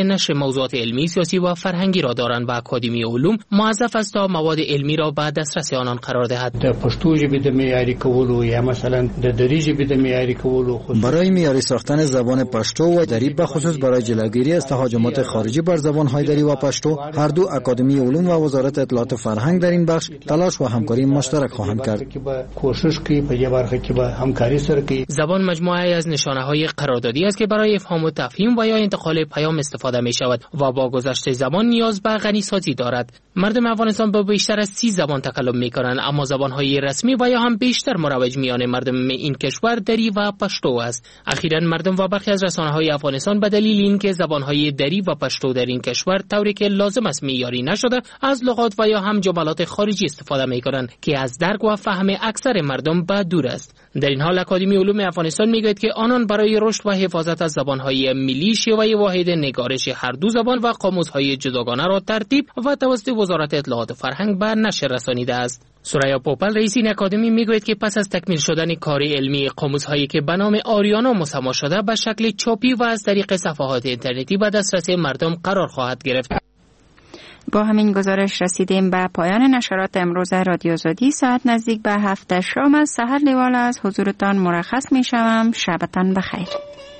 موضوعات علمی، سیاسی و فرهنگی را دارند و اکادمی علوم موظف است تا مواد علمی را به دسترس آنان قرار دهد. د پښتو ژبې د معیاري کولو یا مثلا د دری ژبې د معیاري کولو برای معیاری ساختن زبان پشتو و دری به خصوص برای جلوگیری از تهاجمات خارجی بر زبان‌های دری و پشتو، هر دو اکادمی علوم و وزارت اطلاعات و فرهنگ در این بخش تلاش و همکاری مشترک خواهند کرد. کوشش کوي په دې برخه کې به همکاری سره کوي. زبان مجموعه از نشانه‌های قراردادی است که برای افهام و تفهیم و یا انتقال پیام استفاده می‌شود و با گذشت زبان نیاز به غنی‌سازی دارد. مردم افغانستان با بیشتر از 30 زبان تکلم می‌کنند، اما زبان‌های رسمی و یا هم بیشتر مروج میان مردم این کشور دری و پشتو است. اخیراً مردم و برخی از رسانه‌های افغانستان به دلیل اینکه زبان‌های دری و پشتو در این کشور طوری که لازم است معیاری نشده، از لغات و یا هم جملات خارجی استفاده می‌کنند که از درک و فهم اکثر مردم به دور است. در این حال اکادمی علوم افغانستان میگوید که آنان برای رشد و حفاظت از زبان‌های ملی شیوه واحد نگارش هر دو زبان و قاموس‌های جداگانه را ترتیب و توسط وزارت اطلاعات و فرهنگ به نشر رسانیده است. سوریا پوپل رئیس این اکادمی میگوید که پس از تکمیل شدن کار علمی، قاموس‌هایی که به نام آریانا مسما شده به شکل چاپی و از طریق صفحات اینترنتی به دسترس مردم قرار خواهد گرفت. با همین گزارش رسیدیم به پایان نشرات امروز رادیو آزادی. ساعت نزدیک به 7 شام از سحر لیوال از حضورتان مرخص می شوم. شبتان بخیر.